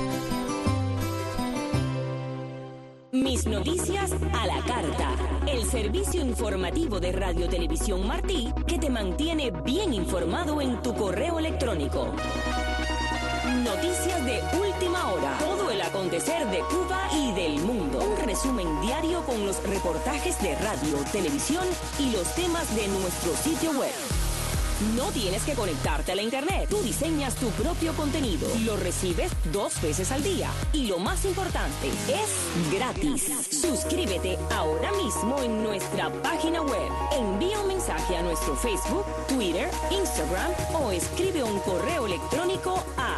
Mis noticias a la carta. El servicio informativo de Radio Televisión Martí que te mantiene bien informado en tu correo electrónico. Noticias de última hora. Todo el acontecer de Cuba y del mundo. Un resumen diario con los reportajes de radio, televisión y los temas de nuestro sitio web. No tienes que conectarte a la internet. Tú diseñas tu propio contenido. Lo recibes 2 veces al día. Y lo más importante, es gratis. Suscríbete ahora mismo en nuestra página web. Envía un mensaje a nuestro Facebook, Twitter, Instagram o escribe un correo electrónico a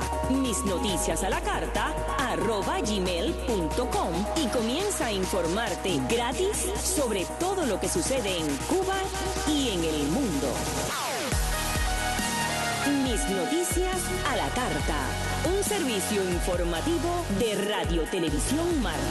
misnoticiasalacarta@gmail.com y comienza a informarte gratis sobre todo lo que sucede en Cuba y en el mundo. Mis noticias a la carta. Un servicio informativo de Radio Televisión Martí.